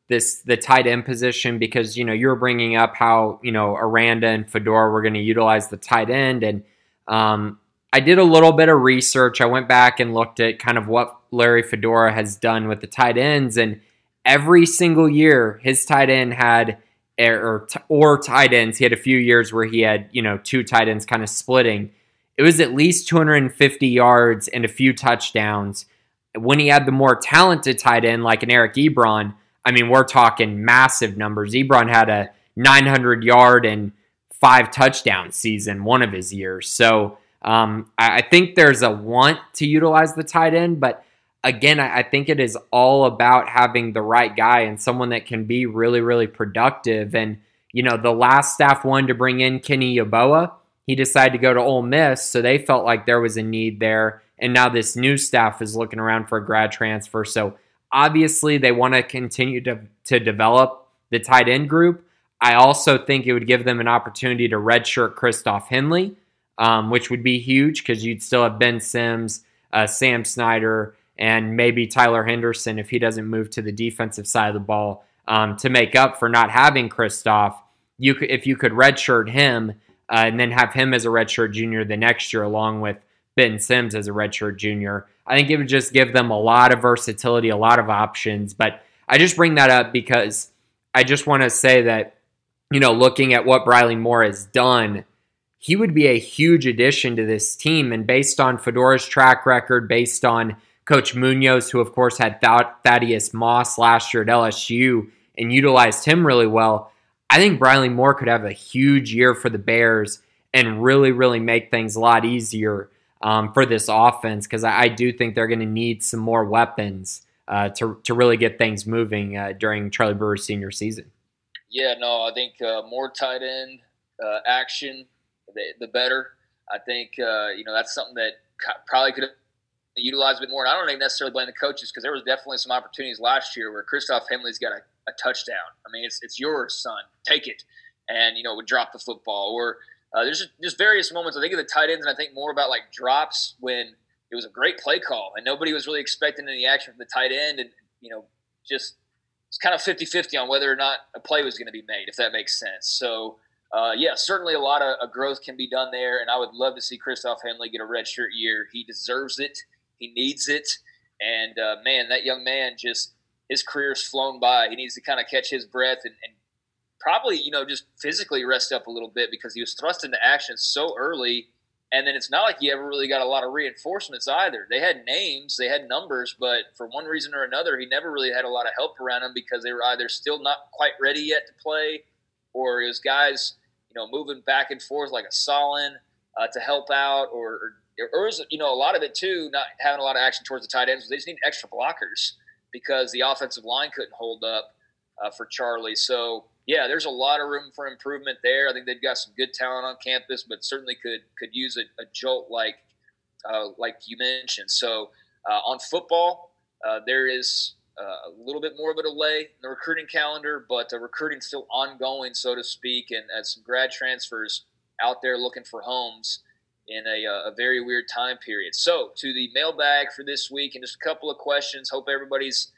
B: this the tight end position because, you know, you were bringing up how, you know, Aranda and Fedora were going to utilize the tight end. And um, I did a little bit of research. I went back and looked at kind of what Larry Fedora has done with the tight ends. And every single year, his tight end had, or, or tight ends, he had a few years where he had, you know, two tight ends kind of splitting. It was at least two hundred fifty yards and a few touchdowns. When he had the more talented tight end like an Eric Ebron, I mean, we're talking massive numbers. Ebron had a nine hundred yard and five touchdown season one of his years. So um, I, I think there's a want to utilize the tight end, but again, I, I think it is all about having the right guy and someone that can be really, really productive. And, you know, the last staff wanted to bring in Kenny Yeboah. He decided to go to Ole Miss, so they felt like there was a need there. And now this new staff is looking around for a grad transfer. So obviously they want to continue to, to develop the tight end group. I also think it would give them an opportunity to redshirt Christoph Henley, um, which would be huge because you'd still have Ben Sims, uh, Sam Snyder, and maybe Tyler Henderson if he doesn't move to the defensive side of the ball um, to make up for not having Christoph. You could, if you could redshirt him uh, and then have him as a redshirt junior the next year along with Ben Sims as a redshirt junior, I think it would just give them a lot of versatility, a lot of options. But I just bring that up because I just want to say that, you know, looking at what Briley Moore has done, he would be a huge addition to this team. And based on Fedora's track record, based on Coach Munoz, who of course had Thaddeus Moss last year at L S U and utilized him really well, I think Briley Moore could have a huge year for the Bears and really, really make things a lot easier um, for this offense because I, I do think they're going to need some more weapons uh, to to really get things moving uh, during Charlie Brewer's senior season.
A: Yeah, no, I think uh, more tight end uh, action, the, the better. I think uh, you know that's something that probably could have utilized a bit more. And I don't even necessarily blame the coaches because there was definitely some opportunities last year where Christoph Henley's got a, a touchdown. I mean, it's it's yours, son. Take it, and you know would drop the football. Or uh, there's just, just various moments. I think of the tight ends, and I think more about like drops when it was a great play call and nobody was really expecting any action from the tight end, and you know just. It's kind of fifty-fifty on whether or not a play was going to be made, if that makes sense. So, uh, yeah, certainly a lot of, of growth can be done there, and I would love to see Christoph Henley get a redshirt year. He deserves it. He needs it. And, uh, man, that young man just – his career's flown by. He needs to kind of catch his breath and, and probably, you know, just physically rest up a little bit because he was thrust into action so early. And then it's not like he ever really got a lot of reinforcements either. They had names, they had numbers, but for one reason or another, he never really had a lot of help around him because they were either still not quite ready yet to play, or it was guys, you know, moving back and forth like a Solon uh, to help out, or, or or was, you know, a lot of it too, not having a lot of action towards the tight ends. They just need extra blockers because the offensive line couldn't hold up uh, for Charlie. So. Yeah, there's a lot of room for improvement there. I think they've got some good talent on campus, but certainly could could use a, a jolt like uh, like you mentioned. So uh, on football, uh, there is uh, a little bit more of a delay in the recruiting calendar, but the recruiting's still ongoing, so to speak, and as some grad transfers out there looking for homes in a, a very weird time period. So to the mailbag for this week, and just a couple of questions. Hope everybody's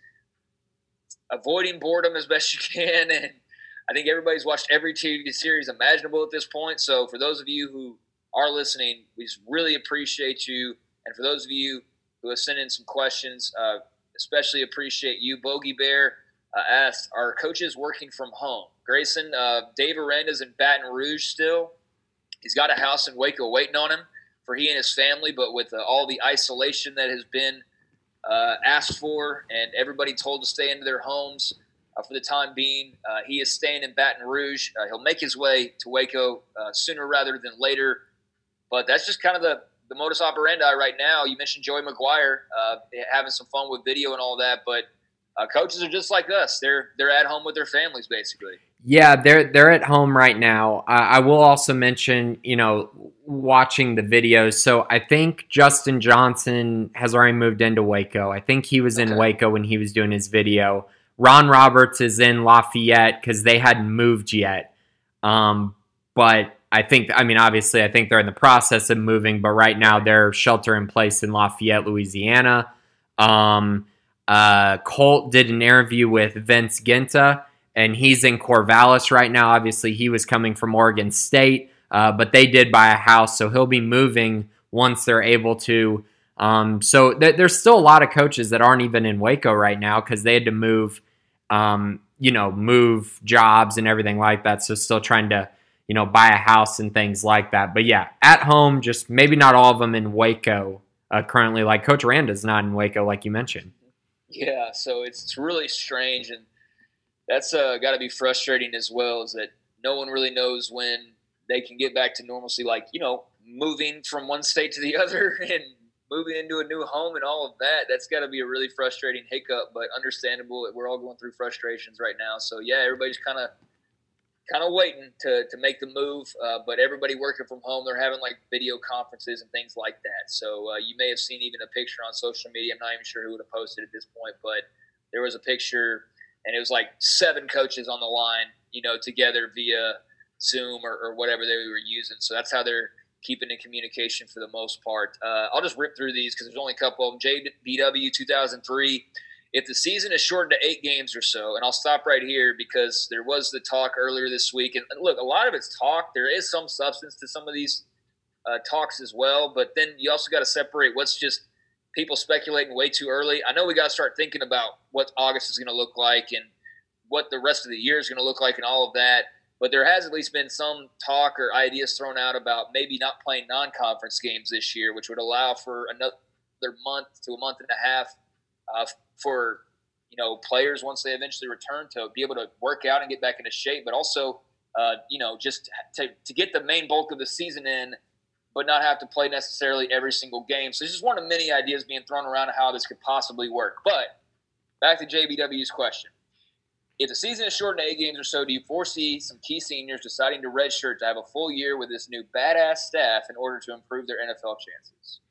A: avoiding boredom as best you can, and I think everybody's watched every T V series imaginable at this point. So for those of you who are listening, we just really appreciate you. And for those of you who have sent in some questions, uh, especially appreciate you. Bogey Bear uh, asked, are coaches working from home? Grayson, uh, Dave Aranda's in Baton Rouge still. He's got a house in Waco waiting on him for he and his family. But with uh, all the isolation that has been uh, asked for and everybody told to stay into their homes, Uh, for the time being, uh, he is staying in Baton Rouge. Uh, he'll make his way to Waco uh, sooner rather than later. But that's just kind of the, the modus operandi right now. You mentioned Joey McGuire uh, having some fun with video and all that, but uh, coaches are just like us. They're they're at home with their families, basically.
B: Yeah, they're they're at home right now. Uh, I will also mention, you know, watching the videos. So I think Justin Johnson has already moved into Waco. I think he was in
A: Okay.
B: Waco when he was doing his video. Ron Roberts is in Lafayette because they hadn't moved yet. Um, but I think, I mean, obviously, I think they're in the process of moving, but right now they're shelter in place in Lafayette, Louisiana. Um, Uh, Colt did an interview with Vince Ginta, and he's in Corvallis right now. Obviously, he was coming from Oregon State, uh, but they did buy a house, so he'll be moving once they're able to. Um, so th- there's still a lot of coaches that aren't even in Waco right now because they had to move, um, you know, move jobs and everything like that. So still trying to, you know, buy a house and things like that. But yeah, at home, just maybe not all of them in Waco uh, currently. Like Coach Aranda's not in Waco, like you mentioned.
A: Yeah, so it's, it's really strange, and that's uh, got to be frustrating as well, is that no one really knows when they can get back to normalcy, like, you know, moving from one state to the other and moving into a new home and all of that. That's got to be a really frustrating hiccup, but understandable. We're all going through frustrations right now. So, yeah, everybody's kind of kind of waiting to, to make the move, uh, but everybody working from home, they're having, like, video conferences and things like that. So uh, you may have seen even a picture on social media. I'm not even sure who would have posted at this point, but there was a picture, and it was like seven coaches on the line, you know, together via Zoom or, or whatever they were using. So that's how they're keeping in communication for the most part. Uh, I'll just rip through these because there's only a couple of them. J B W two thousand three, if the season is shortened to eight games or so, and I'll stop right here because there was the talk earlier this week. And look, a lot of it's talk. There is some substance to some of these uh, talks as well, but then you also got to separate what's just people speculating way too early. I know we got to start thinking about what August is going to look like and what the rest of the year is going to look like and all of that. But there has at least been some talk or ideas thrown out about maybe not playing non-conference games this year, which would allow for another month to a month and a half uh, for, you know, players once they eventually return to be able to work out and get back into shape, but also, uh, you know, just to, to get the main bulk of the season in, but not have to play necessarily every single game. So it's just one of many ideas being thrown around how this could possibly work. But back to J B W's question. If the season is shortened to eight games or so, do you foresee some key seniors deciding to redshirt to have a full year with this new badass staff in order to improve their N F L chances?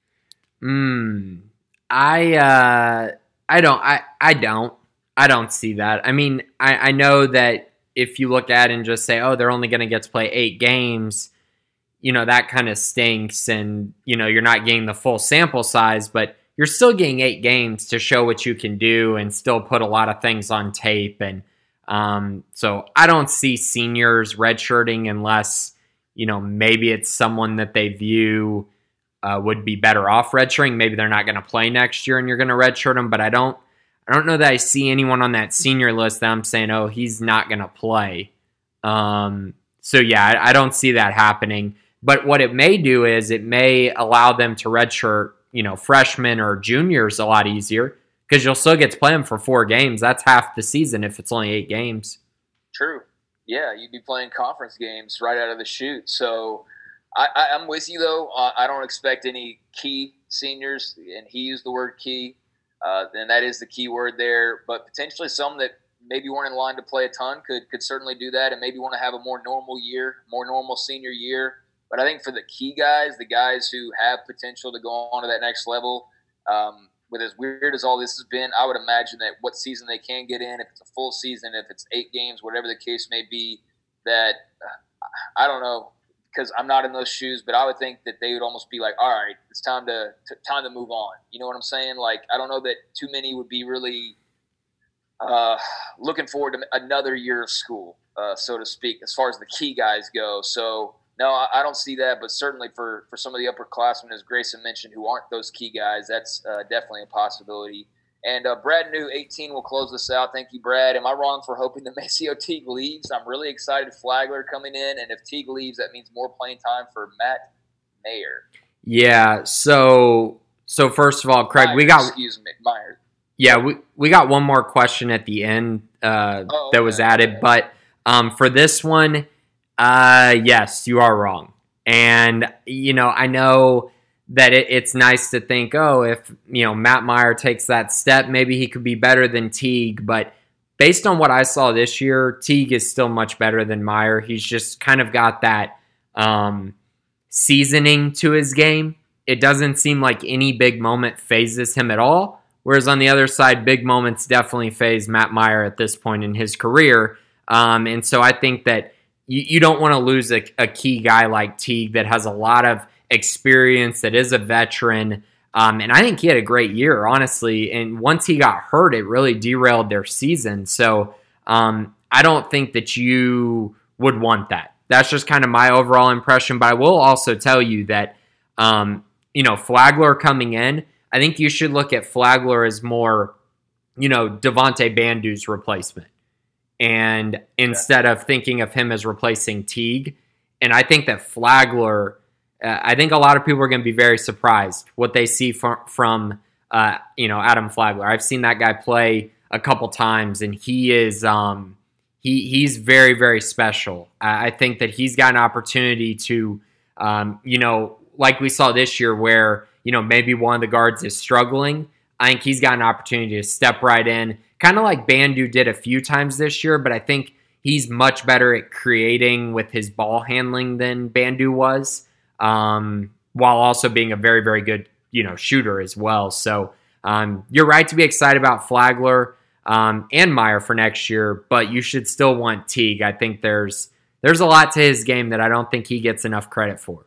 B: Hmm. I uh, I don't. I, I don't. I don't see that. I mean, I, I know that if you look at it and just say, oh, they're only going to get to play eight games, you know, that kind of stinks, and you know, you're not getting the full sample size, but you're still getting eight games to show what you can do and still put a lot of things on tape. And Um, so I don't see seniors redshirting unless, you know, maybe it's someone that they view uh, would be better off redshirting. Maybe they're not going to play next year and you're going to redshirt them. But I don't, I don't know that I see anyone on that senior list that I'm saying, oh, he's not going to play. Um, so yeah, I, I don't see that happening. But what it may do is it may allow them to redshirt, you know, freshmen or juniors a lot easier. Because you'll still get to play them for four games. That's half the season if it's only eight games.
A: True. Yeah, you'd be playing conference games right out of the chute. So I, I, I'm with you, though. Uh, I don't expect any key seniors, and he used the word key, uh, and that is the key word there. But potentially some that maybe weren't in line to play a ton could could certainly do that and maybe want to have a more normal year, more normal senior year. But I think for the key guys, the guys who have potential to go on to that next level, um, with as weird as all this has been, I would imagine that what season they can get in, if it's a full season, if it's eight games, whatever the case may be, that uh, I don't know, because I'm not in those shoes, but I would think that they would almost be like, all right, it's time to, to time to move on. You know what I'm saying? Like, I don't know that too many would be really uh, looking forward to another year of school, uh, so to speak, as far as the key guys go. So, no, I don't see that, but certainly for, for some of the upperclassmen, as Grayson mentioned, who aren't those key guys, that's uh, definitely a possibility. And uh, Brad New, eighteen, will close this out. Thank you, Brad. Am I wrong for hoping that Maceo Teague leaves? I'm really excited Flagler coming in, and if Teague leaves, that means more playing time for Matt Mayer.
B: Yeah, so so first of all, Craig,
A: Myers,
B: we got
A: excuse me, Myers.
B: Yeah, we, we got one more question at the end uh,
A: oh, okay.
B: that was added, okay. but um, for this one, Uh, yes, you are wrong. And, you know, I know that it, it's nice to think, oh, if, you know, Matt Mayer takes that step, maybe he could be better than Teague. But based on what I saw this year, Teague is still much better than Mayer. He's just kind of got that um, seasoning to his game. It doesn't seem like any big moment phases him at all. Whereas on the other side, big moments definitely phase Matt Mayer at this point in his career. Um, and so I think that You, you don't want to lose a, a key guy like Teague that has a lot of experience, that is a veteran. Um, and I think he had a great year, honestly. And once he got hurt, it really derailed their season. So um, I don't think that you would want that. That's just kind of my overall impression. But I will also tell you that, um, you know, Flagler coming in, I think you should look at Flagler as more, you know, Devontae Bandu's replacement. And instead of thinking of him as replacing Teague. And I think that Flagler, uh, I think a lot of people are going to be very surprised what they see from, from uh, you know, Adam Flagler. I've seen that guy play a couple times, and he is um, he he's very, very special. I, I think that he's got an opportunity to, um, you know, like we saw this year where, you know, maybe one of the guards is struggling. I think he's got an opportunity to step right in, kind of like Bandu did a few times this year, but I think he's much better at creating with his ball handling than Bandu was, um, while also being a very, very good, you know, shooter as well. So um, you're right to be excited about Flagler um, and Meyer for next year, but you should still want Teague. I think there's there's a lot to his game that I don't think he gets enough credit for.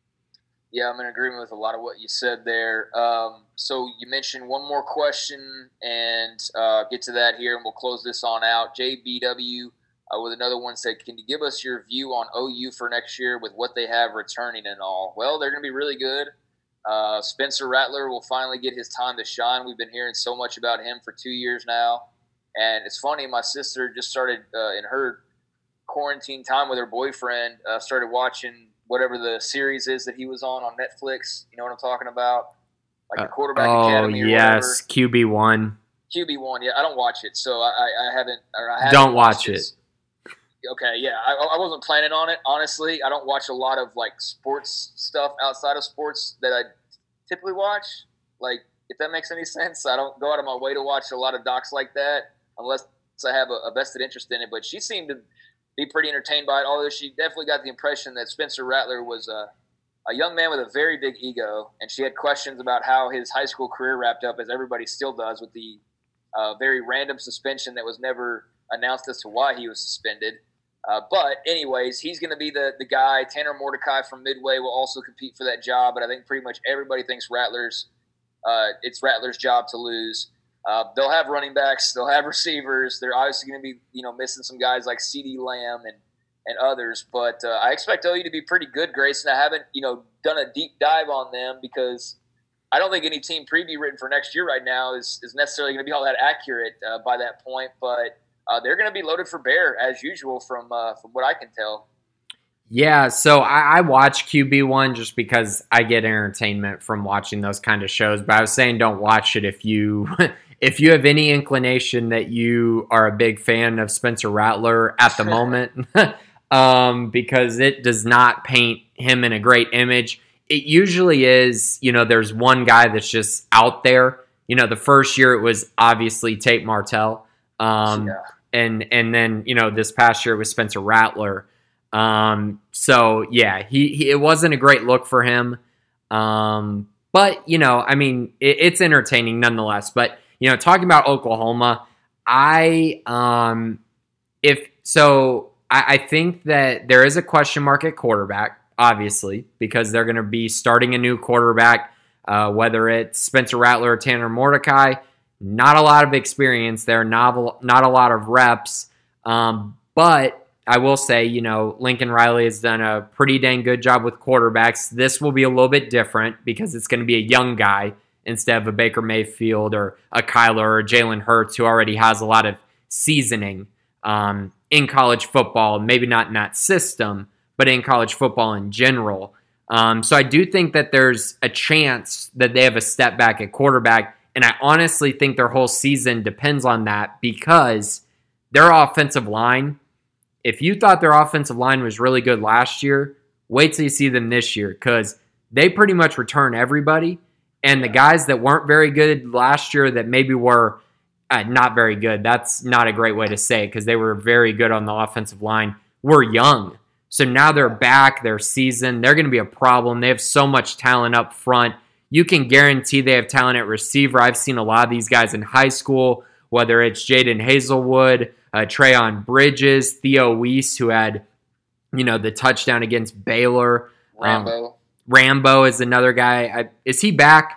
A: Yeah, I'm in agreement with a lot of what you said there. Um, so you mentioned one more question, and uh, get to that here, and we'll close this on out. J B W uh, with another one said, can you give us your view on O U for next year with what they have returning and all? Well, they're going to be really good. Uh, Spencer Rattler will finally get his time to shine. We've been hearing so much about him for two years now. And it's funny, my sister just started uh, in her quarantine time with her boyfriend, uh, started watching whatever the series is that he was on on Netflix. You know what I'm talking about? Like the Quarterback
B: uh, oh,
A: Academy or
B: yes,
A: whatever.
B: Q B one.
A: Q B one, yeah. I don't watch it, so I, I haven't. Or I haven't
B: don't watch it.
A: it. Okay, yeah. I, I wasn't planning on it, honestly. I don't watch a lot of, like, sports stuff outside of sports that I typically watch. Like, if that makes any sense. I don't go out of my way to watch a lot of docs like that unless I have a, a vested interest in it. But she seemed to be pretty entertained by it, although she definitely got the impression that Spencer Rattler was a, a young man with a very big ego, and she had questions about how his high school career wrapped up, as everybody still does, with the uh, very random suspension that was never announced as to why he was suspended. Uh, but anyways, he's going to be the, the guy. Tanner Mordecai from Midway will also compete for that job, but I think pretty much everybody thinks Rattler's uh, it's Rattler's job to lose. Uh, they'll have running backs. They'll have receivers. They're obviously going to be, you know, missing some guys like CeeDee Lamb and, and others. But uh, I expect O U to be pretty good, Grayson. I haven't, you know, done a deep dive on them because I don't think any team preview written for next year right now is, is necessarily going to be all that accurate uh, by that point. But uh, they're going to be loaded for bear, as usual, from uh, from what I can tell.
B: Yeah, so I, I watch Q B one just because I get entertainment from watching those kind of shows. But I was saying don't watch it if you – if you have any inclination that you are a big fan of Spencer Rattler at the moment, um, because it does not paint him in a great image. It usually is, you know, there's one guy that's just out there. You know, the first year it was obviously Tate Martell. Um, yeah. And and then, you know, this past year it was Spencer Rattler. Um, so, yeah, he, he it wasn't a great look for him. Um, but, you know, I mean, it, it's entertaining nonetheless. But, you know, talking about Oklahoma, I um, if so, I, I think that there is a question mark at quarterback, obviously, because they're going to be starting a new quarterback, uh, whether it's Spencer Rattler or Tanner Mordecai. Not a lot of experience there, not, not a lot of reps. Um, but I will say, you know, Lincoln Riley has done a pretty dang good job with quarterbacks. This will be a little bit different because it's going to be a young guy instead of a Baker Mayfield or a Kyler or Jalen Hurts, who already has a lot of seasoning um, in college football, maybe not in that system, but in college football in general. Um, so I do think that there's a chance that they have a step back at quarterback, and I honestly think their whole season depends on that because their offensive line, if you thought their offensive line was really good last year, wait till you see them this year because they pretty much return everybody. And the guys that weren't very good last year that maybe were uh, not very good, that's not a great way to say it because they were very good on the offensive line, were young. So now they're back, they're seasoned. They're going to be a problem. They have so much talent up front. You can guarantee they have talent at receiver. I've seen a lot of these guys in high school, whether it's Jaden Hazelwood, uh, Trayon Bridges, Theo Weiss, who had, you know, the touchdown against Baylor.
A: Rambo.
B: Um, Rambo is another guy. I, is he back?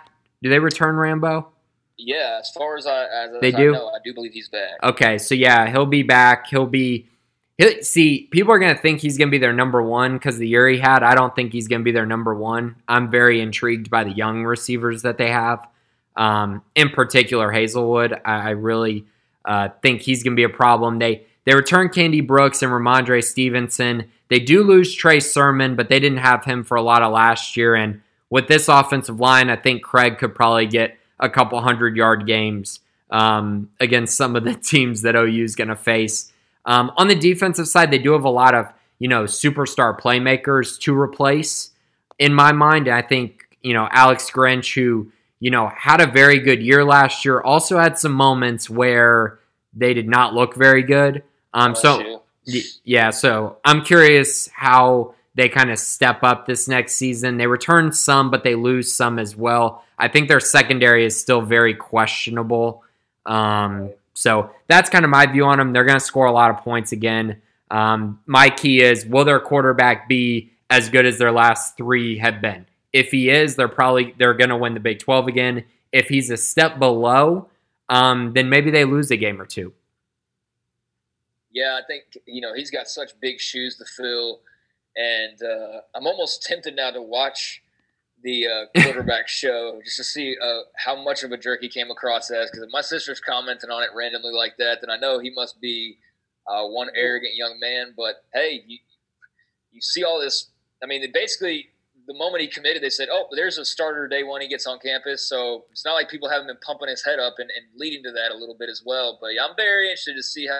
B: Do they return Rambo?
A: Yeah, as far as I as,
B: They
A: as
B: do?
A: I know, I do believe he's back.
B: Okay, so yeah, he'll be back. He'll be he'll, see. People are gonna think he's gonna be their number one because the year he had. I don't think he's gonna be their number one. I'm very intrigued by the young receivers that they have. Um, in particular, Hazelwood. I, I really uh, think he's gonna be a problem. They they return Candy Brooks and Ramondre Stevenson. They do lose Trey Sermon, but they didn't have him for a lot of last year. And with this offensive line, I think Craig could probably get a couple hundred yard games um, against some of the teams that O U is going to face. Um, on the defensive side, they do have a lot of, you know, superstar playmakers to replace in my mind. And I think, you know, Alex Grinch, who, you know, had a very good year last year, also had some moments where they did not look very good. Um, so, yeah, so I'm curious how they kind of step up this next season. They return some, but they lose some as well. I think their secondary is still very questionable. Um, so that's kind of my view on them. They're going to score a lot of points again. Um, my key is, will their quarterback be as good as their last three have been? If he is, they're probably they're going to win the Big twelve again. If he's a step below, um, then maybe they lose a game or two.
A: Yeah, I think, you know, he's got such big shoes to fill, and uh, I'm almost tempted now to watch the uh, quarterback show just to see uh, how much of a jerk he came across as, because if my sister's commenting on it randomly like that, then I know he must be uh, one arrogant young man. But, hey, you, you see all this. I mean, they basically, the moment he committed, they said, oh, there's a starter day one he gets on campus. So it's not like people haven't been pumping his head up and, and leading to that a little bit as well. But yeah, I'm very interested to see how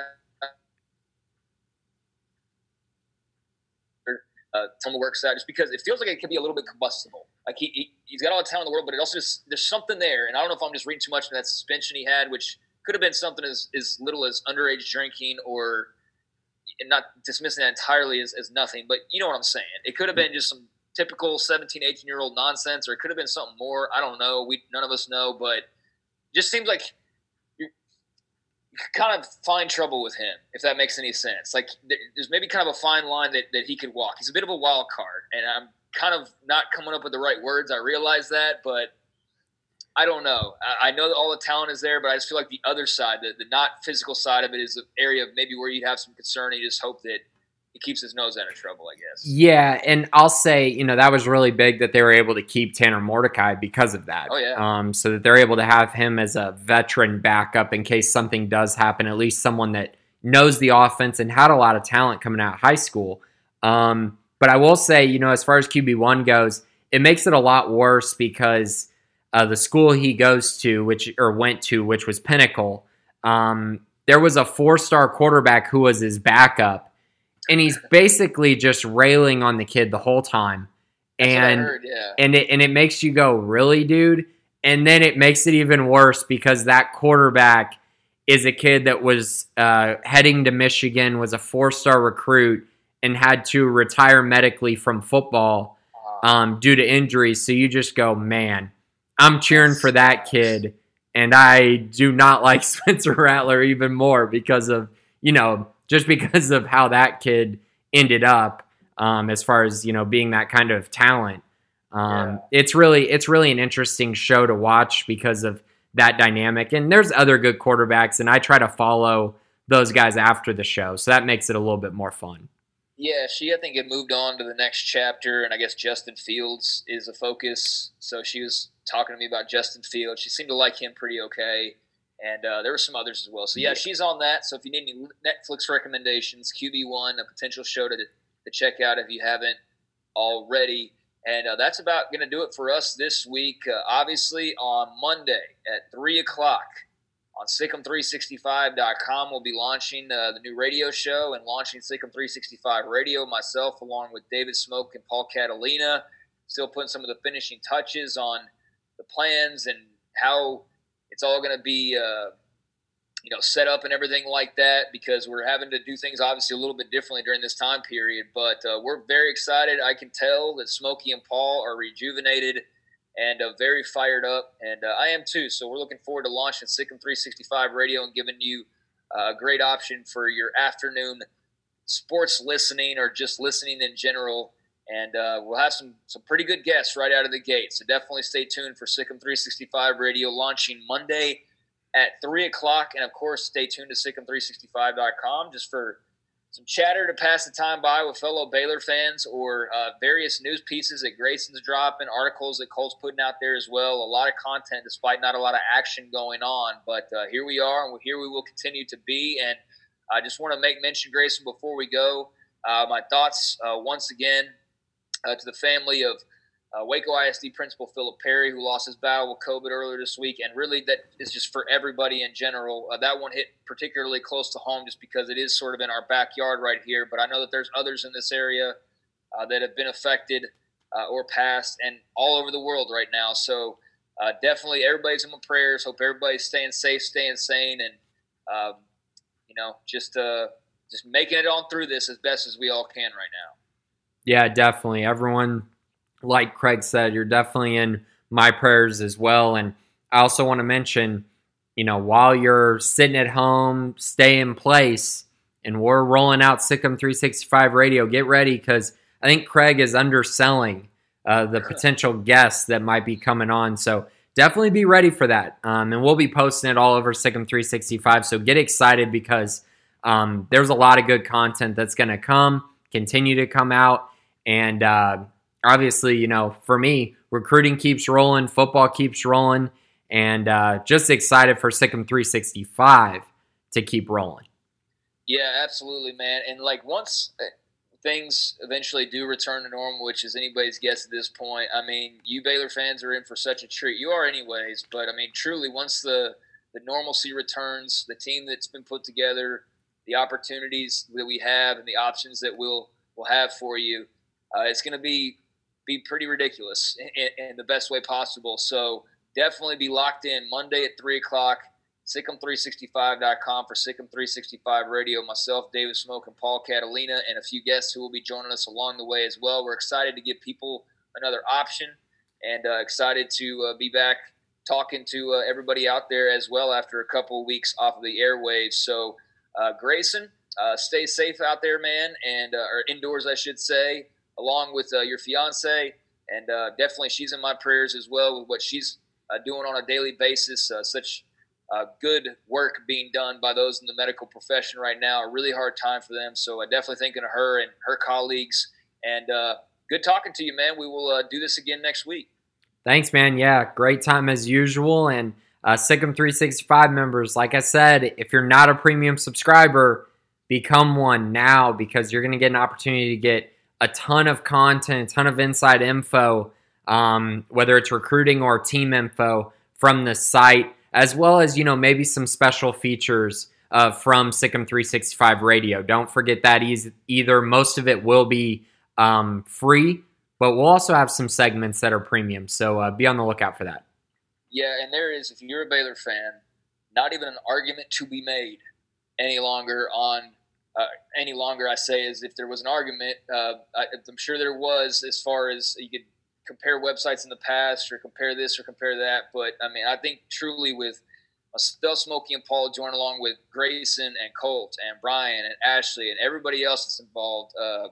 A: Uh, Toma works out, just because it feels like it could be a little bit combustible. Like he, he he's got all the talent in the world, but it also just there's something there, and I don't know if I'm just reading too much into that suspension he had, which could have been something as, as little as underage drinking, or and not dismissing that entirely as, as nothing, but you know what I'm saying. It could have been just some typical seventeen, eighteen year old nonsense, or it could have been something more. I don't know. We none of us know, but it just seems like you could kind of find trouble with him, if that makes any sense. Like, there's maybe kind of a fine line that, that he could walk. He's a bit of a wild card, and I'm kind of not coming up with the right words. I realize that, but I don't know. I, I know that all the talent is there, but I just feel like the other side, the, the not physical side of it, is an area of maybe where you'd have some concern, and you just hope that he keeps his nose out of trouble, I guess.
B: Yeah, and I'll say, you know, that was really big that they were able to keep Tanner Mordecai because of that.
A: Oh, yeah.
B: Um, so that they're able to have him as a veteran backup in case something does happen, at least someone that knows the offense and had a lot of talent coming out of high school. Um, but I will say, you know, as far as Q B one goes, it makes it a lot worse because uh, the school he goes to, which or went to, which was Pinnacle, um, there was a four-star quarterback who was his backup. And he's basically just railing on the kid the whole time. And
A: heard, yeah.
B: and it and it makes you go, really, dude? And then it makes it even worse because that quarterback is a kid that was uh, heading to Michigan, was a four-star recruit, and had to retire medically from football um, due to injuries. So you just go, man, I'm cheering for that kid. And I do not like Spencer Rattler even more because of, you know, just because of how that kid ended up, um, as far as, you know, being that kind of talent. Um, yeah. It's really, it's really an interesting show to watch because of that dynamic. And there's other good quarterbacks, and I try to follow those guys after the show. So that makes it a little bit more fun.
A: Yeah, she, I think, had moved on to the next chapter, and I guess Justin Fields is a focus. So she was talking to me about Justin Fields. She seemed to like him pretty okay. And uh, there were some others as well. So, yeah, she's on that. So if you need any Netflix recommendations, Q B one, a potential show to, to check out if you haven't already. And uh, that's about going to do it for us this week. Uh, obviously, on Monday at three o'clock on Sic 'em three sixty-five dot com, we'll be launching uh, the new radio show and launching Sic 'em three sixty-five Radio, myself, along with David Smoke and Paul Catalina. Still putting some of the finishing touches on the plans and how – it's all going to be, uh, you know, set up and everything like that, because we're having to do things obviously a little bit differently during this time period. But uh, we're very excited. I can tell that Smokey and Paul are rejuvenated and uh, very fired up, and uh, I am too. So we're looking forward to launching Sic 'em three sixty-five Radio and giving you uh, a great option for your afternoon sports listening or just listening in general. And uh, we'll have some some pretty good guests right out of the gate. So definitely stay tuned for Sikkim three sixty-five Radio launching Monday at three o'clock. And, of course, stay tuned to Sikkim three sixty-five dot com just for some chatter to pass the time by with fellow Baylor fans, or uh, various news pieces that Grayson's dropping, articles that Colt's putting out there as well. A lot of content despite not a lot of action going on. But uh, here we are, and here we will continue to be. And I just want to make mention, Grayson, before we go, uh, my thoughts uh, once again uh, to the family of Uh, Waco I S D principal Philip Perry, who lost his battle with COVID earlier this week, and really that is just for everybody in general. Uh, that one hit particularly close to home just because it is sort of in our backyard right here, but I know that there's others in this area uh, that have been affected uh, or passed, and all over the world right now. So uh, definitely everybody's in my prayers. Hope everybody's staying safe, staying sane, and um, you know, just uh, just making it on through this as best as we all can right now.
B: Yeah, definitely. Everyone, like Craig said, you're definitely in my prayers as well. And I also want to mention, you know, while you're sitting at home, stay in place, and we're rolling out Sikkim three sixty-five Radio, get ready, because I think Craig is underselling uh, the potential guests that might be coming on. So definitely be ready for that. Um, and we'll be posting it all over Sikkim three sixty-five. So get excited, because um, there's a lot of good content that's going to come, continue to come out. And, uh, obviously, you know, for me, recruiting keeps rolling, football keeps rolling, and uh, just excited for Sikkim three sixty-five to keep rolling.
A: Yeah, absolutely, man. And, like, once things eventually do return to normal, which is anybody's guess at this point, I mean, you Baylor fans are in for such a treat. You are anyways, but, I mean, truly, once the, the normalcy returns, the team that's been put together, the opportunities that we have and the options that we'll, we'll have for you, uh, it's going to be – be pretty ridiculous in, in the best way possible. So definitely be locked in Monday at three o'clock, Sikkim three sixty-five dot com for Sikkim three sixty-five Radio. Myself, David Smoke, and Paul Catalina, and a few guests who will be joining us along the way as well. We're excited to give people another option, and uh, excited to uh, be back talking to uh, everybody out there as well after a couple of weeks off of the airwaves. So uh, Grayson, uh, stay safe out there, man, and uh, or indoors, I should say, along with uh, your fiance, and uh, definitely she's in my prayers as well with what she's uh, doing on a daily basis. Uh, such uh, good work being done by those in the medical profession right now. A really hard time for them. So I definitely thinking of her and her colleagues. And uh, good talking to you, man. We will uh, do this again next week.
B: Thanks, man. Yeah, great time as usual. And uh, Sikkim three sixty-five members, like I said, if you're not a premium subscriber, become one now, because you're going to get an opportunity to get a ton of content, a ton of inside info, um, whether it's recruiting or team info from the site, as well as, you know, maybe some special features uh, from Sikkim three sixty-five Radio. Don't forget that either. Most of it will be um, free, but we'll also have some segments that are premium. So uh, be on the lookout for that.
A: Yeah, and there is, if you're a Baylor fan, not even an argument to be made any longer on Uh, any longer, I say, is if there was an argument, uh, I, I'm sure there was, as far as you could compare websites in the past or compare this or compare that. But, I mean, I think truly with myself, Smokey, and Paul join along with Grayson and Colt and Brian and Ashley and everybody else that's involved, uh,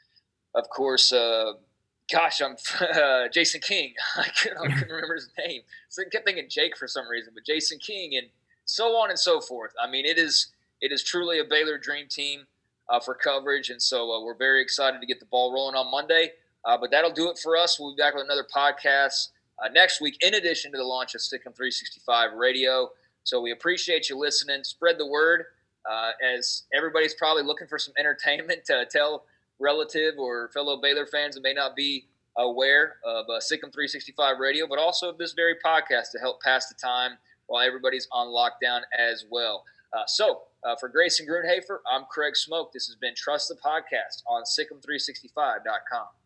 A: of course, uh, gosh, I'm uh, Jason King. I couldn't, I couldn't remember his name. So I kept thinking Jake for some reason, but Jason King, and so on and so forth. I mean, it is – It is truly a Baylor dream team uh, for coverage, and so uh, we're very excited to get the ball rolling on Monday. Uh, but that'll do it for us. We'll be back with another podcast uh, next week, in addition to the launch of Sikkim three sixty-five Radio. So we appreciate you listening. Spread the word, uh, as everybody's probably looking for some entertainment to tell relative or fellow Baylor fans that may not be aware of uh, Sikkim three sixty-five Radio, but also of this very podcast to help pass the time while everybody's on lockdown as well. Uh, so, uh, for Grayson Grunhafer, I'm Craig Smoke. This has been Trust the Podcast on Sikkim three sixty-five dot com.